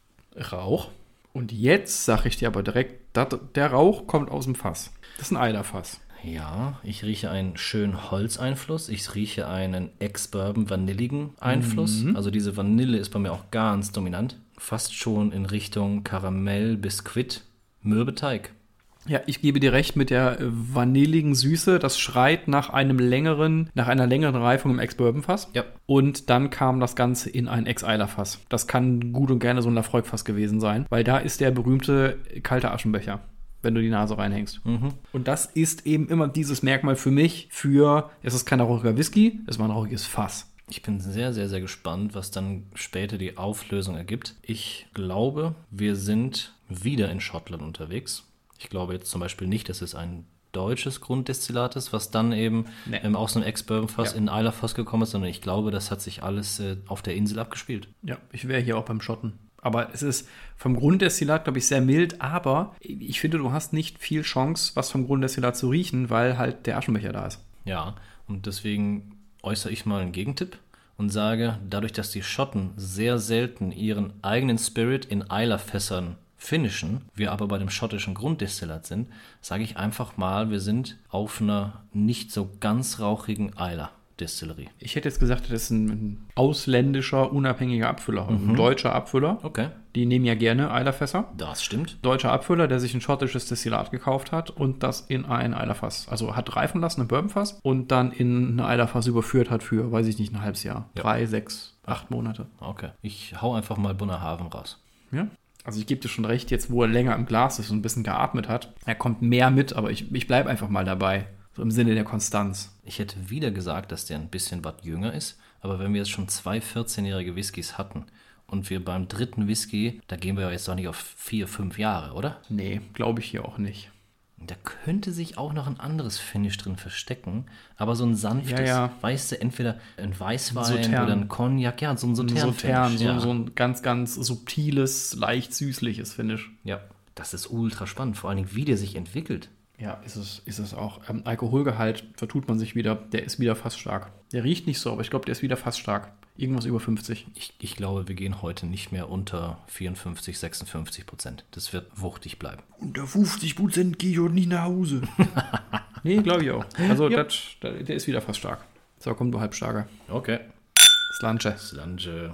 S3: Rauch. Und jetzt sage ich dir aber direkt, der Rauch kommt aus dem Fass. Das ist ein Eilerfass.
S2: Ja, ich rieche einen schönen Holzeinfluss. Ich rieche einen Ex-Bourbon vanilligen Einfluss. Also diese Vanille ist bei mir auch ganz dominant. Fast schon in Richtung Karamell, Biskuit, Mürbeteig.
S3: Ja, ich gebe dir recht mit der vanilligen Süße. Das schreit nach einer längeren Reifung im Ex-Bourbon-Fass.
S2: Ja.
S3: Und dann kam das Ganze in ein Ex-Eiler-Fass. Das kann gut und gerne so ein Lafroig-Fass gewesen sein, weil da ist der berühmte kalte Aschenbecher, wenn du die Nase reinhängst. Und das ist eben immer dieses Merkmal für mich es ist kein rauchiger Whisky, es war ein rauchiges Fass.
S2: Ich bin sehr, sehr, sehr gespannt, was dann später die Auflösung ergibt. Ich glaube, wir sind wieder in Schottland unterwegs. Ich glaube jetzt zum Beispiel nicht, dass es ein deutsches Grunddestillat ist, was dann eben aus einem Ex-Bourbon-Fass in ein Eiler-Fass gekommen ist, sondern ich glaube, das hat sich alles auf der Insel abgespielt.
S3: Ja, ich wäre hier auch beim Schotten. Aber es ist vom Grunddestillat, glaube ich, sehr mild. Aber ich finde, du hast nicht viel Chance, was vom Grunddestillat zu riechen, weil halt der Aschenbecher da ist.
S2: Ja, und deswegen äußere ich mal einen Gegentipp und sage, dadurch, dass die Schotten sehr selten ihren eigenen Spirit in Eilerfässern finishen, wir aber bei dem schottischen Grunddestillat sind, sage ich einfach mal, wir sind auf einer nicht so ganz rauchigen Eiler-Destillerie.
S3: Ich hätte jetzt gesagt, das ist ein ausländischer, unabhängiger Abfüller, ein deutscher Abfüller.
S2: Okay,
S3: Die nehmen ja gerne Eilerfässer.
S2: das stimmt.
S3: Deutscher Abfüller, der sich ein schottisches Destillat gekauft hat und das in ein Eilerfass, also hat reifen lassen, ein Bourbonfass, und dann in ein Eilerfass überführt hat für, weiß ich nicht, ein halbes Jahr.
S2: Ja.
S3: 3, 6, 8 Monate.
S2: Okay, ich hau einfach mal Bunnerhaven raus.
S3: Ja. Also ich gebe dir schon recht, jetzt wo er länger im Glas ist und ein bisschen geatmet hat, er kommt mehr mit, aber ich bleibe einfach mal dabei. So im Sinne der Konstanz.
S2: Ich hätte wieder gesagt, dass der ein bisschen was jünger ist, aber wenn wir jetzt schon 2 14-jährige Whiskys hatten und wir beim dritten Whisky, da gehen wir ja jetzt doch nicht auf 4, 5 Jahre, oder?
S3: Nee, glaube ich hier auch nicht.
S2: Da könnte sich auch noch ein anderes Finish drin verstecken, aber so ein sanftes, weißt du, entweder ein Weißwein
S3: Sautern.
S2: oder ein Cognac, ja, so ein
S3: Sautern,
S2: Sautern-Finish.
S3: so ein ganz, ganz subtiles, leicht süßliches Finish.
S2: Ja, das ist ultra spannend, vor allen Dingen, wie der sich entwickelt.
S3: Ja, ist es auch. Alkoholgehalt vertut man sich wieder, der ist wieder fast stark. Der riecht nicht so, aber ich glaube, der ist wieder fast stark. Irgendwas über 50.
S2: Ich glaube, wir gehen heute nicht mehr unter 54, 56%. Das wird wuchtig bleiben.
S3: Unter 50% gehe ich heute nicht nach Hause. Nee, glaube ich auch. Also, der ist wieder fast stark. So, komm, du Halbstarker.
S2: Okay.
S3: Slanche.
S2: Slange.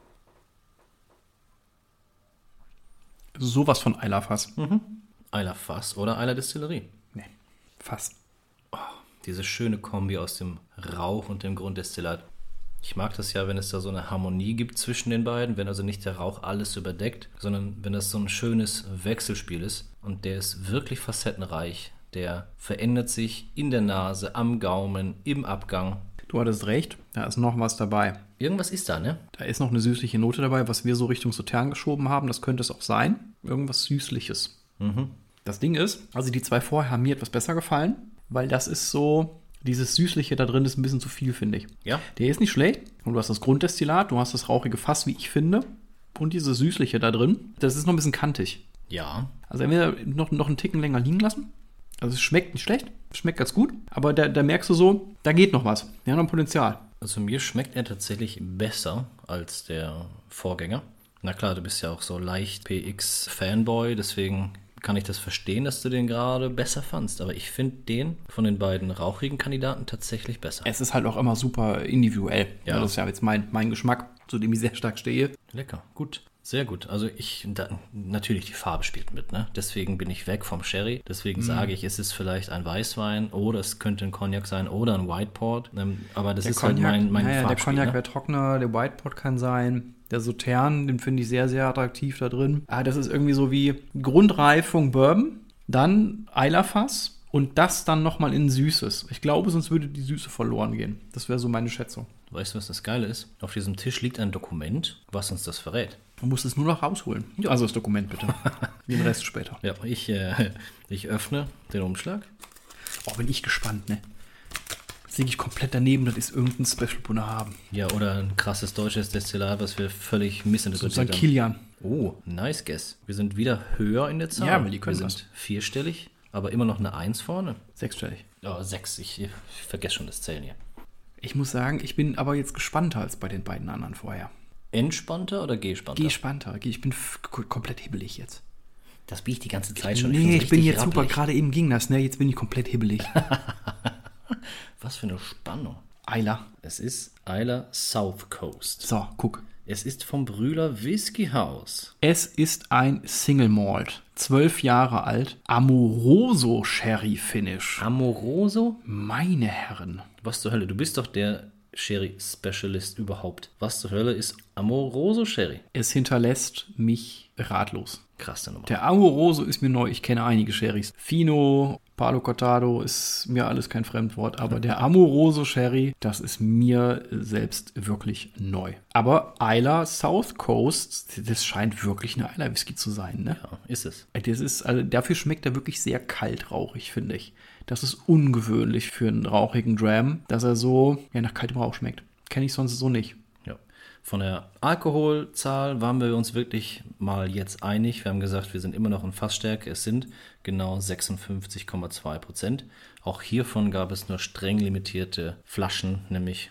S3: Sowas von Eilerfass.
S2: Eiler Fass oder Eiler Distillerie.
S3: Nee, Fass.
S2: Diese schöne Kombi aus dem Rauch und dem Grunddestillat. Ich mag das ja, wenn es da so eine Harmonie gibt zwischen den beiden, wenn also nicht der Rauch alles überdeckt, sondern wenn das so ein schönes Wechselspiel ist. Und der ist wirklich facettenreich. Der verändert sich in der Nase, am Gaumen, im Abgang.
S3: Du hattest recht, da ist noch was dabei.
S2: Irgendwas ist da, ne?
S3: Da ist noch eine süßliche Note dabei, was wir so Richtung Sautern geschoben haben. Das könnte es auch sein. Irgendwas Süßliches. Das Ding ist, also die zwei vorher haben mir etwas besser gefallen, weil das ist so, dieses Süßliche da drin ist ein bisschen zu viel, finde ich.
S2: Ja.
S3: Der ist nicht schlecht. Und du hast das Grunddestillat, du hast das rauchige Fass, wie ich finde. Und dieses Süßliche da drin, das ist noch ein bisschen kantig.
S2: Ja.
S3: Also entweder noch einen Ticken länger liegen lassen. Also es schmeckt nicht schlecht, es schmeckt ganz gut. Aber da merkst du so, da geht noch was. Wir haben noch Potenzial.
S2: Also mir schmeckt er tatsächlich besser als der Vorgänger. Na klar, du bist ja auch so leicht PX-Fanboy, deswegen kann ich das verstehen, dass du den gerade besser fandst. Aber ich finde den von den beiden rauchigen Kandidaten tatsächlich besser.
S3: Es ist halt auch immer super individuell.
S2: Ja.
S3: Das ist ja jetzt mein Geschmack, zu dem ich sehr stark stehe.
S2: Lecker, gut. Sehr gut. Also natürlich die Farbe spielt mit, ne? Deswegen bin ich weg vom Sherry. Deswegen sage ich, es ist vielleicht ein Weißwein oder es könnte ein Cognac sein oder ein White Port. Aber das ist
S3: Cognac,
S2: halt mein
S3: der
S2: Farbspiel.
S3: Cognac
S2: Ne?
S3: wäre trockener, der White Pot kann sein. Der Sautern, den finde ich sehr, sehr attraktiv da drin. Das ist irgendwie so wie Grundreifung Bourbon, dann Eilerfass und das dann nochmal in Süßes. Ich glaube, sonst würde die Süße verloren gehen. Das wäre so meine Schätzung.
S2: Weißt du, was das Geile ist? Auf diesem Tisch liegt ein Dokument, was uns das verrät.
S3: Du musst es nur noch rausholen.
S2: Ja.
S3: Also das Dokument bitte. Wie den Rest später.
S2: Ja, ich öffne den Umschlag.
S3: Oh, bin ich gespannt, ne? Jetzt liege ich komplett daneben, das ist irgendein Special Bunnerhaven.
S2: Ja, oder ein krasses deutsches Destillat, was wir völlig missinterpretiert
S3: St.
S2: haben.
S3: Kilian.
S2: Oh, nice guess. Wir sind wieder höher in der Zahl.
S3: Ja, aber die können
S2: wir sind vierstellig, aber immer noch eine 1 vorne.
S3: Sechsstellig.
S2: Ja, 6. Ich vergesse schon das Zählen hier.
S3: Ich muss sagen, ich bin aber jetzt gespannter als bei den beiden anderen vorher.
S2: Entspannter oder gespannter?
S3: Gespannter. Ich bin komplett hibbelig jetzt.
S2: Das bin ich die ganze Zeit schon.
S3: Nee, ich bin jetzt
S2: rappelig.
S3: super. Gerade eben ging das, ne? Jetzt bin ich komplett hibbelig.
S2: Was für eine Spannung.
S3: Eiler.
S2: Es ist Islay South Coast.
S3: So, guck.
S2: Es ist vom Brühler Whisky House.
S3: Es ist ein Single Malt. 12 Jahre alt. Amoroso Sherry Finish.
S2: Amoroso?
S3: Meine Herren.
S2: Was zur Hölle? Du bist doch der Sherry-Specialist überhaupt. Was zur Hölle ist Amoroso Sherry?
S3: Es hinterlässt mich ratlos.
S2: Krasse Nummer.
S3: Der Amoroso ist mir neu. Ich kenne einige Sherrys. Fino, Palo Cortado ist mir alles kein Fremdwort. Aber der Amoroso Sherry, das ist mir selbst wirklich neu. Aber Islay South Coast, das scheint wirklich eine Islay Whisky zu sein, ne?
S2: Ja, ist es.
S3: Das ist, also dafür schmeckt er wirklich sehr kalt rauchig, finde ich. Das ist ungewöhnlich für einen rauchigen Dram, dass er so nach kaltem Rauch schmeckt. Kenne ich sonst so nicht.
S2: Ja. Von der Alkoholzahl waren wir uns wirklich mal jetzt einig. Wir haben gesagt, wir sind immer noch in Fassstärke. Es sind genau 56,2%. Auch hiervon gab es nur streng limitierte Flaschen, nämlich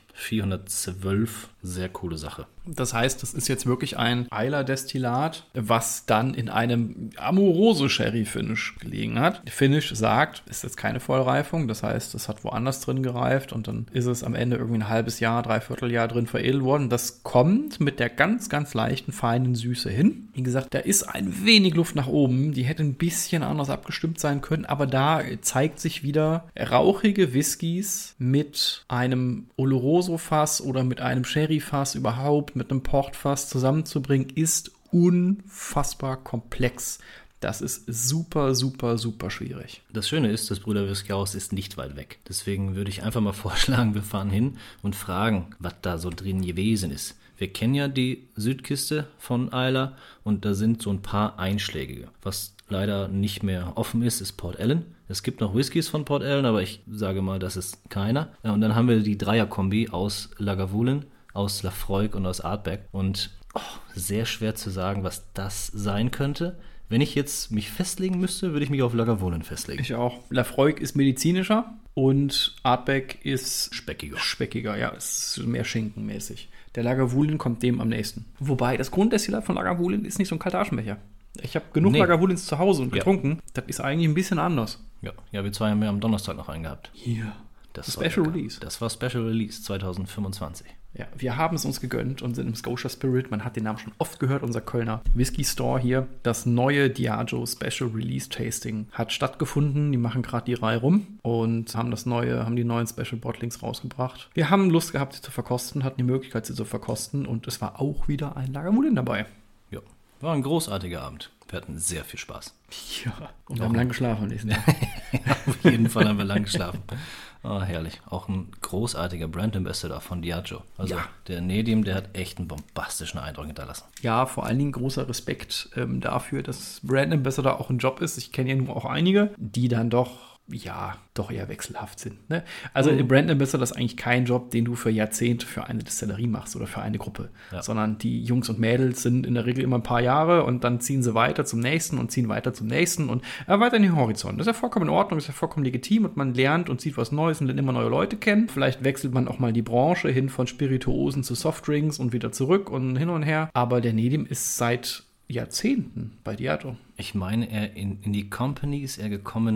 S2: 412. Sehr coole Sache.
S3: Das heißt, das ist jetzt wirklich ein Islay-Destillat, was dann in einem Amoroso Sherry Finish gelegen hat. Der Finish sagt, ist jetzt keine Vollreifung, das heißt, es hat woanders drin gereift und dann ist es am Ende irgendwie ein halbes Jahr, Dreivierteljahr drin veredelt worden. Das kommt mit der ganz, ganz leichten, feinen Süße hin. Wie gesagt, da ist ein wenig Luft nach oben, die hätte ein bisschen anders abgestimmt sein können, aber da zeigt sich wieder rauchige Whiskys mit einem Oloroso-Fass oder mit einem Sherry-Fass überhaupt, mit einem Portfass zusammenzubringen, ist unfassbar komplex. Das ist super, super, super schwierig.
S2: Das Schöne ist, das Brüder Whisky House ist nicht weit weg. Deswegen würde ich einfach mal vorschlagen, wir fahren hin und fragen, was da so drin gewesen ist. Wir kennen ja die Südkiste von Islay und da sind so ein paar einschlägige. Was leider nicht mehr offen ist Port Ellen. Es gibt noch Whiskys von Port Ellen, aber ich sage mal, das ist keiner. Ja, und dann haben wir die Dreierkombi aus Lagavulin, aus Laphroaig und aus Ardbeg. Und sehr schwer zu sagen, was das sein könnte. Wenn ich jetzt mich festlegen müsste, würde ich mich auf Lagavulin festlegen.
S3: Ich auch. Laphroaig ist medizinischer und Ardbeg ist
S2: Speckiger.
S3: Speckiger, ja, ist mehr schinkenmäßig. Der Lagavulin kommt dem am nächsten. Wobei, das Grunddestillat von Lagavulin ist nicht so ein kalter Aschenbecher. Ich habe genug Lagavulins zu Hause und getrunken. Das ist eigentlich ein bisschen anders.
S2: Ja, wir zwei haben ja am Donnerstag noch einen gehabt.
S3: Ja.
S2: Das
S3: Special Release.
S2: Das war Special Release 2025.
S3: Ja, wir haben es uns gegönnt und sind im Scotia Spirit. Man hat den Namen schon oft gehört, unser Kölner Whisky Store hier. Das neue Diageo Special Release Tasting hat stattgefunden. Die machen gerade die Reihe rum und haben die neuen Special Bottlings rausgebracht. Wir haben Lust gehabt, sie zu verkosten, hatten die Möglichkeit, sie zu verkosten und es war auch wieder ein Lagavulin dabei.
S2: Ja, war ein großartiger Abend. Wir hatten sehr viel Spaß.
S3: Ja, und wir haben lang geschlafen am nächsten Tag.
S2: Auf jeden Fall haben wir lang geschlafen. Oh, herrlich. Auch ein großartiger Brand Ambassador von Diageo. Also der Nedim, der hat echt einen bombastischen Eindruck hinterlassen.
S3: Ja, vor allen Dingen großer Respekt dafür, dass Brand Ambassador auch ein Job ist. Ich kenne ja nur auch einige, die dann doch eher wechselhaft sind. Ne? Also Brand Ambassador ist eigentlich kein Job, den du für Jahrzehnte für eine Distillerie machst oder für eine Gruppe, sondern die Jungs und Mädels sind in der Regel immer ein paar Jahre und dann ziehen sie weiter zum nächsten und ziehen weiter zum nächsten und erweitern den Horizont. Das ist ja vollkommen in Ordnung, das ist ja vollkommen legitim und man lernt und sieht was Neues und lernt immer neue Leute kennen. Vielleicht wechselt man auch mal die Branche hin von Spirituosen zu Softdrinks und wieder zurück und hin und her. Aber der Nedim ist seit Jahrzehnten bei Diageo.
S2: Ich meine, in die Company ist er gekommen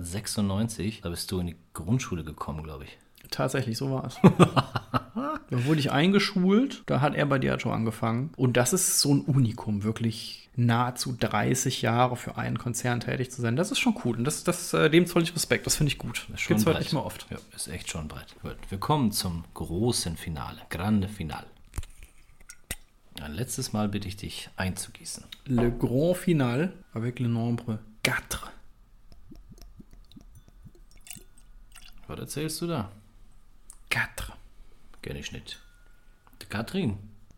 S2: 1996. Da bist du in die Grundschule gekommen, glaube ich.
S3: Tatsächlich, so war es. Da wurde ich eingeschult, da hat er bei Diageo angefangen. Und das ist so ein Unikum, wirklich nahezu 30 Jahre für einen Konzern tätig zu sein. Das ist schon cool und dem zoll ich Respekt, das finde ich gut.
S2: Das gibt's
S3: heute nicht mehr oft.
S2: Ja, ist echt schon breit. Gut, wir kommen zum großen Finale, Grande Finale. Ein letztes Mal bitte ich dich einzugießen.
S3: Le Grand Final avec le nombre 4.
S2: Was erzählst du da?
S3: 4.
S2: Kenn ich nicht. Die Katrin.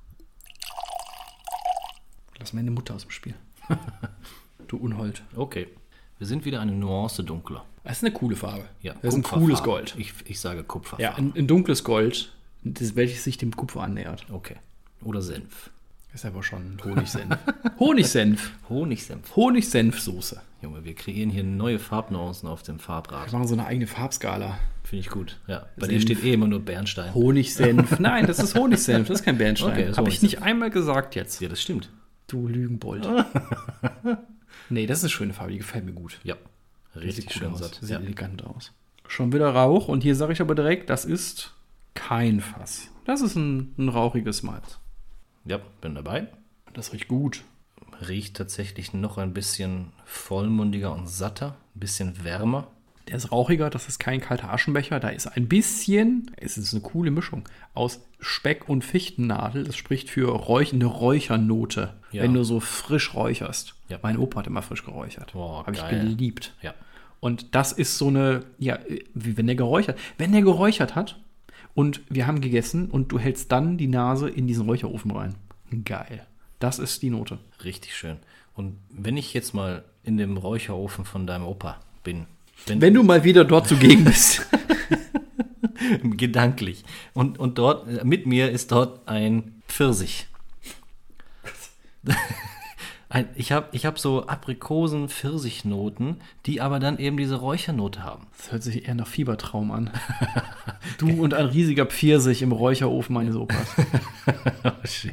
S3: Lass meine Mutter aus dem Spiel. Du Unhold.
S2: Okay. Wir sind wieder eine Nuance dunkler.
S3: Das ist eine coole Farbe.
S2: Ja,
S3: das ist ein cooles Gold.
S2: Ich sage Kupferfarbe.
S3: Ja, ein dunkles Gold, welches sich dem Kupfer annähert.
S2: Okay. Oder Senf.
S3: Ist aber schon Honigsenf. Honigsenf.
S2: Honigsenf.
S3: Honigsenfsoße.
S2: Junge, wir kreieren hier neue Farbnuancen auf dem Farbraten.
S3: Wir machen so eine eigene Farbskala.
S2: Finde ich gut. Ja. Bei
S3: Senf.
S2: dir steht immer nur Bernstein.
S3: Honigsenf. Nein, das ist Honigsenf, das ist kein Bernstein.
S2: Okay, das
S3: Habe ich
S2: Honigsenf.
S3: nicht einmal gesagt jetzt.
S2: Ja, das stimmt.
S3: Du Lügenbold. Nee, das ist eine schöne Farbe, die gefällt mir gut.
S2: Ja. Richtig schön
S3: aus.
S2: satt.
S3: Sieht
S2: Ja.
S3: elegant aus. Schon wieder Rauch und hier sage ich aber direkt, das ist kein Fass. Das ist ein rauchiges Malz.
S2: Ja, bin dabei.
S3: Das riecht gut.
S2: Riecht tatsächlich noch ein bisschen vollmundiger und satter, ein bisschen wärmer.
S3: Der ist rauchiger, das ist kein kalter Aschenbecher. Da ist ein bisschen, es ist eine coole Mischung aus Speck und Fichtennadel. Das spricht für eine Räuchernote,
S2: Ja.
S3: wenn du so frisch räucherst.
S2: Ja.
S3: Mein Opa hat immer frisch geräuchert.
S2: Boah,
S3: Habe ich
S2: geil.
S3: geliebt.
S2: Ja.
S3: Und das ist so eine, ja, wie wenn der geräuchert hat und wir haben gegessen und du hältst dann die Nase in diesen Räucherofen rein. Geil. Das ist die Note.
S2: Richtig schön. Und wenn ich jetzt mal in dem Räucherofen von deinem Opa bin,
S3: Wenn du mal wieder dort zugegen bist.
S2: gedanklich, und dort, mit mir ist dort ein Pfirsich. Ich hab so Aprikosen-Pfirsichnoten, die aber dann eben diese Räuchernote haben.
S3: Das hört sich eher nach Fiebertraum an. Du und ein riesiger Pfirsich im Räucherofen meines Opas.
S2: Oh, shit.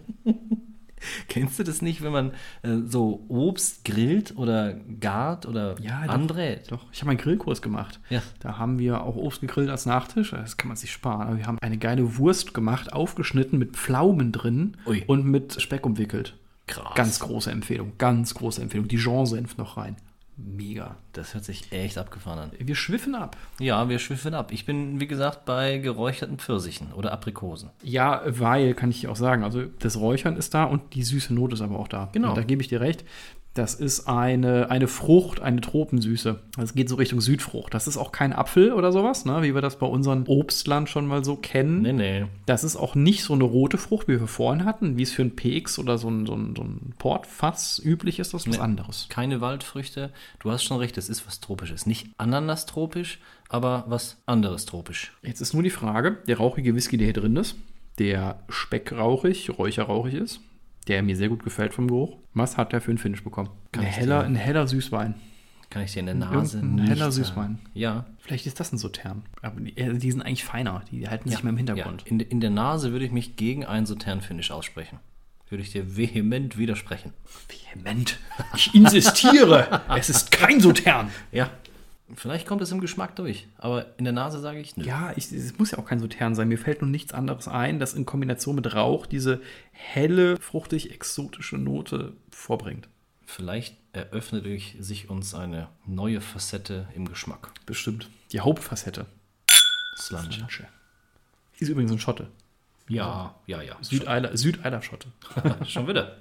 S2: Kennst du das nicht, wenn man so Obst grillt oder gart oder anbrät?
S3: Doch, ich habe einen Grillkurs gemacht.
S2: Ja.
S3: Da haben wir auch Obst gegrillt als Nachtisch. Das kann man sich sparen. Aber wir haben eine geile Wurst gemacht, aufgeschnitten mit Pflaumen drin
S2: Ui.
S3: und mit Speck umwickelt.
S2: Krass.
S3: Ganz große Empfehlung, ganz große Empfehlung. Dijon-Senf noch rein. Mega.
S2: Das hört sich echt abgefahren an.
S3: Wir schwiffen ab.
S2: Ja, wir schwiffen ab. Ich bin, wie gesagt, bei geräucherten Pfirsichen oder Aprikosen.
S3: Ja, weil, kann ich dir auch sagen, also das Räuchern ist da und die süße Note ist aber auch da.
S2: Genau.
S3: Und da gebe ich dir recht. Das ist eine Frucht, eine Tropensüße. Das geht so Richtung Südfrucht. Das ist auch kein Apfel oder sowas, ne, wie wir das bei unserem Obstland schon mal so kennen.
S2: Nee.
S3: Das ist auch nicht so eine rote Frucht, wie wir vorhin hatten, wie es für ein PX oder so ein Portfass üblich ist. Das ist was anderes.
S2: Keine Waldfrüchte. Du hast schon recht, es ist was Tropisches. Nicht Ananas-tropisch, aber was anderes tropisch.
S3: Jetzt ist nur die Frage, der rauchige Whisky, der hier drin ist, der speckrauchig, räucherrauchig ist, der mir sehr gut gefällt vom Geruch. Was hat der für einen Finish bekommen? Ein heller Süßwein.
S2: Kann ich dir in der Nase
S3: Ein
S2: nicht
S3: heller
S2: sagen.
S3: Süßwein.
S2: Ja.
S3: Vielleicht ist das ein Sautern. Aber die sind eigentlich feiner. Die halten sich mehr im Hintergrund.
S2: Ja. In der Nase würde ich mich gegen einen Sautern-Finish aussprechen. Würde ich dir vehement widersprechen.
S3: Vehement. Ich insistiere. Es ist kein Sautern.
S2: Ja. Vielleicht kommt es im Geschmack durch, aber in der Nase sage ich nö.
S3: Ja, es muss ja auch kein Sautern sein. Mir fällt nun nichts anderes ein, das in Kombination mit Rauch diese helle, fruchtig-exotische Note vorbringt.
S2: Vielleicht eröffnet sich uns eine neue Facette im Geschmack.
S3: Bestimmt. Die Hauptfacette.
S2: Slunge.
S3: Ist übrigens ein Schotte.
S2: Ja.
S3: Südeiler-Schotte.
S2: Schon wieder.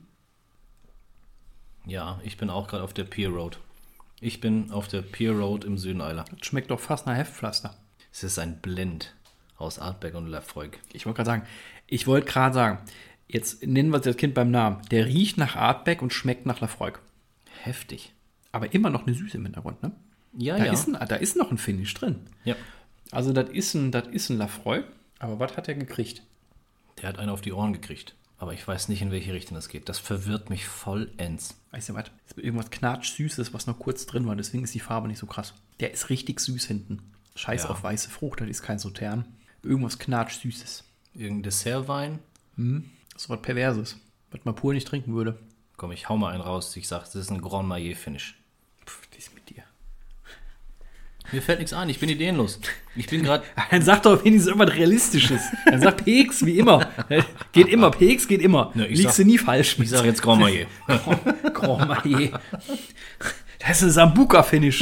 S2: Ja, ich bin auch gerade auf der Pier Road. Ich bin auf der Pier Road im Süden Eiler.
S3: Das schmeckt doch fast nach Heftpflaster.
S2: Es ist ein Blend aus Artberg und Lafroig.
S3: Ich wollte gerade sagen, jetzt nennen wir das Kind beim Namen. Der riecht nach Artbeck und schmeckt nach Lafroig.
S2: Heftig.
S3: Aber immer noch eine Süße im Hintergrund, ne?
S2: Ja,
S3: Da ist noch ein Finish drin.
S2: Ja.
S3: Also das ist ein Lafroig. Aber was hat er gekriegt?
S2: Der hat einen auf die Ohren gekriegt. Aber ich weiß nicht, in welche Richtung das geht. Das verwirrt mich vollends.
S3: Weißt du was? Das ist irgendwas knatsch-Süßes, was noch kurz drin war. Deswegen ist die Farbe nicht so krass. Der ist richtig süß hinten. Scheiß
S2: Ja.
S3: auf weiße Frucht, das ist kein Sautern. Irgendwas knatsch-Süßes.
S2: Irgendein Dessertwein.
S3: Das ist was Perverses, was man pur nicht trinken würde.
S2: Komm, ich hau mal einen raus. Ich sag, das ist ein Grand Marnier Finish.
S3: Die ist mit dir.
S2: Mir fällt nichts ein. Ich bin ideenlos. Ich bin gerade...
S3: Dann sag doch wenigstens irgendwas Realistisches. Dann sag PX wie immer. Geht immer, PX geht immer.
S2: Ne,
S3: Liegst du nie falsch mit.
S2: Ich sag jetzt Grand Marnier.
S3: Grand Marnier. Das ist ein Sambuca-Finish.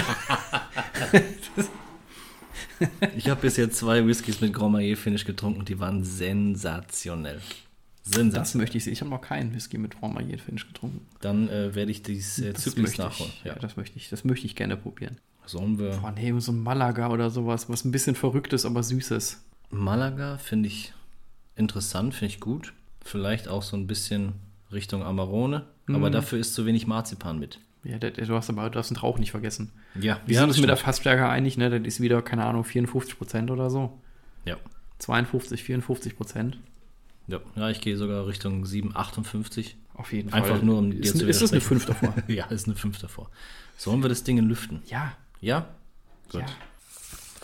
S2: Ich habe bisher 2 Whiskys mit Grand Marnier Finish getrunken und die waren sensationell.
S3: Das möchte ich sehen. Ich habe noch keinen Whisky mit Grand Marnier Finish getrunken.
S2: Dann werde ich dieses Zyklus nachholen.
S3: Ja, das möchte ich gerne probieren.
S2: Sollen wir...
S3: Boah, nee, so ein Malaga oder sowas, was ein bisschen Verrücktes, aber Süßes.
S2: Malaga finde ich interessant, finde ich gut. Vielleicht auch so ein bisschen Richtung Amarone. Aber dafür ist zu wenig Marzipan mit.
S3: Ja, du hast den Rauch nicht vergessen.
S2: Ja,
S3: Wir sind uns mit der Fassstärke einig, ne? Das ist wieder, keine Ahnung, 54% oder so.
S2: Ja.
S3: 52, 54%.
S2: Ja, ich gehe sogar Richtung 7, 58.
S3: Auf jeden Fall.
S2: Einfach nur, um dir zu
S3: Ist das eine
S2: widersprechen.
S3: 5 davor?
S2: Ja, ist eine 5 davor. Sollen wir das Ding lüften?
S3: Ja.
S2: Ja? Gut.
S3: Ja.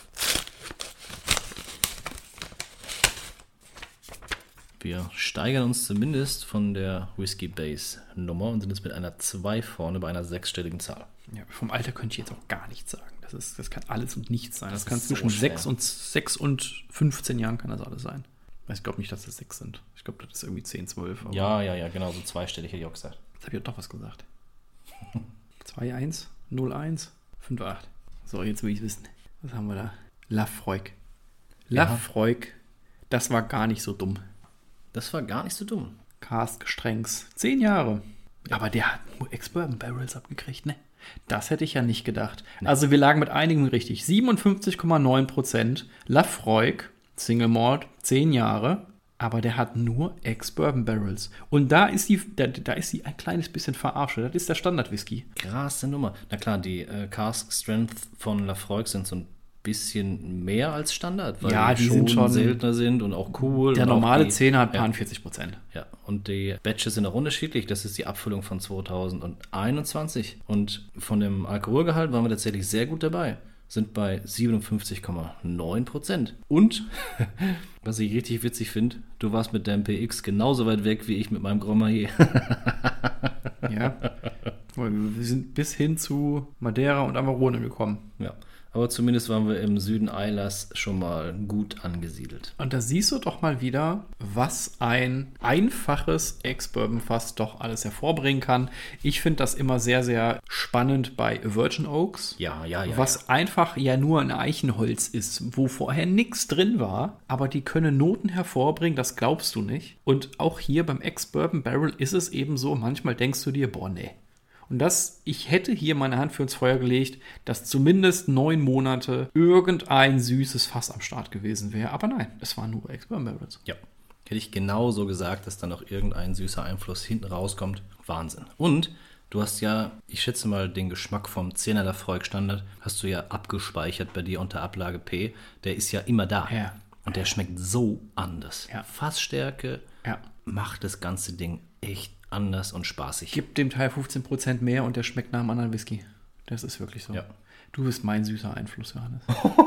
S2: Wir steigern uns zumindest von der Whiskey Base Nummer und sind jetzt mit einer 2 vorne bei einer 6-stelligen Zahl.
S3: Ja, vom Alter könnte ich jetzt auch gar nichts sagen. Das kann alles und nichts sein. Das kann
S2: ist
S3: zwischen
S2: so
S3: 6 und 15 Jahren kann das alles sein. Ich glaube nicht, dass das 6 sind. Ich glaube, das ist irgendwie 10, 12.
S2: Ja, genau, so zweistellig hätte ich auch gesagt.
S3: Jetzt habe ich doch was gesagt. 2-1, 0-1, 5-8. So, jetzt will ich wissen. Was haben wir da? Lafroig. Lafroig, das war gar nicht so dumm.
S2: Das war gar nicht so dumm.
S3: Cask Strengths, 10 Jahre. Aber der hat nur Ex-Bourbon Barrels abgekriegt, ne? Das hätte ich ja nicht gedacht. Nee. Also wir lagen mit einigen richtig. 57,9%. Lafroig, Single Malt, 10 Jahre. Aber der hat nur Ex-Bourbon Barrels. Und da ist die ein kleines bisschen verarscht. Das ist der Standard-Whisky.
S2: Krasse Nummer. Na klar, die Cask Strength von Lafroig sind so ein bisschen mehr als Standard, weil
S3: ja, die sind schon
S2: seltener sind und auch cool.
S3: Der normale 10er hat 40%.
S2: Ja, und die Batches sind auch unterschiedlich. Das ist die Abfüllung von 2021. Und von dem Alkoholgehalt waren wir tatsächlich sehr gut dabei. Sind bei 57,9%. Und, was ich richtig witzig finde, du warst mit deinem PX genauso weit weg wie ich mit meinem Grand Marnier.
S3: Ja, wir sind bis hin zu Madeira und Amarone gekommen.
S2: Ja. Aber zumindest waren wir im Süden Eilers schon mal gut angesiedelt.
S3: Und da siehst du doch mal wieder, was ein einfaches Ex-Bourbon-Fass doch alles hervorbringen kann. Ich finde das immer sehr, sehr spannend bei Virgin Oaks.
S2: Ja.
S3: Was einfach ja nur ein Eichenholz ist, wo vorher nichts drin war. Aber die können Noten hervorbringen, das glaubst du nicht. Und auch hier beim Ex-Bourbon Barrel ist es eben so, manchmal denkst du dir, boah, nee. Und ich hätte hier meine Hand für ins Feuer gelegt, dass zumindest 9 Monate irgendein süßes Fass am Start gewesen wäre. Aber nein, es waren nur Ex-Bourbon Barrels.
S2: Ja, hätte ich genauso gesagt, dass da noch irgendein süßer Einfluss hinten rauskommt. Wahnsinn. Und du hast ja, ich schätze mal, den Geschmack vom 10er Lafroig Standard hast du ja abgespeichert bei dir unter Ablage P. Der ist ja immer da.
S3: Ja.
S2: Und der schmeckt so anders.
S3: Ja.
S2: Fassstärke macht das ganze Ding echt anders und spaßig.
S3: Gib dem Teil 15% mehr und der schmeckt nach einem anderen Whisky. Das ist wirklich so.
S2: Ja.
S3: Du bist mein süßer Einfluss, Johannes.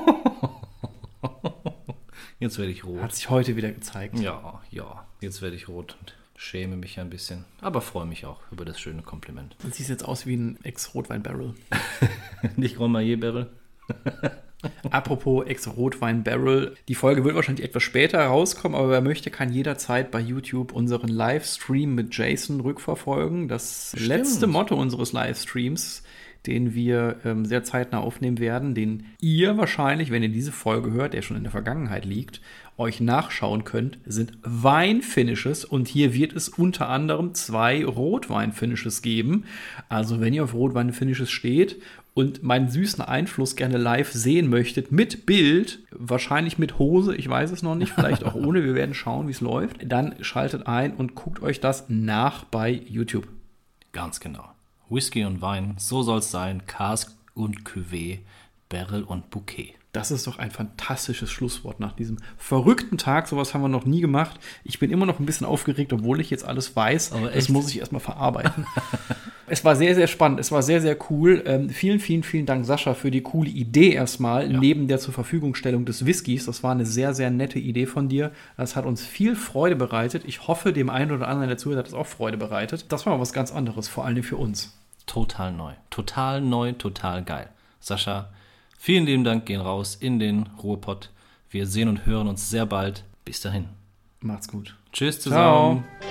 S2: Jetzt werde ich rot.
S3: Hat sich heute wieder gezeigt.
S2: Ja. Jetzt werde ich rot und schäme mich ein bisschen. Aber freue mich auch über das schöne Kompliment.
S3: Du siehst jetzt aus wie ein Ex-Rotwein-Barrel.
S2: Nicht Grand Marnier Barrel.
S3: Apropos Ex-Rotwein-Barrel. Die Folge wird wahrscheinlich etwas später rauskommen, aber wer möchte, kann jederzeit bei YouTube unseren Livestream mit Jason rückverfolgen. Das letzte Motto unseres Livestreams, den wir sehr zeitnah aufnehmen werden, den ihr wahrscheinlich, wenn ihr diese Folge hört, der schon in der Vergangenheit liegt, euch nachschauen könnt, sind Weinfinishes. Und hier wird es unter anderem 2 Rotwein-Finishes geben. Also wenn ihr auf Rotwein-Finishes steht und meinen süßen Einfluss gerne live sehen möchtet, mit Bild, wahrscheinlich mit Hose, ich weiß es noch nicht, vielleicht auch ohne, wir werden schauen, wie es läuft, dann schaltet ein und guckt euch das nach bei YouTube.
S2: Ganz genau. Whisky und Wein, so soll es sein, Cask und Cuvée, Barrel und Bouquet.
S3: Das ist doch ein fantastisches Schlusswort nach diesem verrückten Tag. Sowas haben wir noch nie gemacht. Ich bin immer noch ein bisschen aufgeregt, obwohl ich jetzt alles weiß.
S2: Aber
S3: das muss ich erstmal verarbeiten. Es war sehr, sehr spannend. Es war sehr, sehr cool. Vielen Dank, Sascha, für die coole Idee erstmal, neben der zur Verfügungstellung des Whiskys. Das war eine sehr, sehr nette Idee von dir. Das hat uns viel Freude bereitet. Ich hoffe, dem einen oder anderen der Zuhörer hat es auch Freude bereitet. Das war mal was ganz anderes, vor allem für uns.
S2: Total neu, total geil. Sascha, vielen lieben Dank, gehen raus in den Ruhrpott. Wir sehen und hören uns sehr bald. Bis dahin.
S3: Macht's gut.
S2: Tschüss zusammen.
S3: Ciao.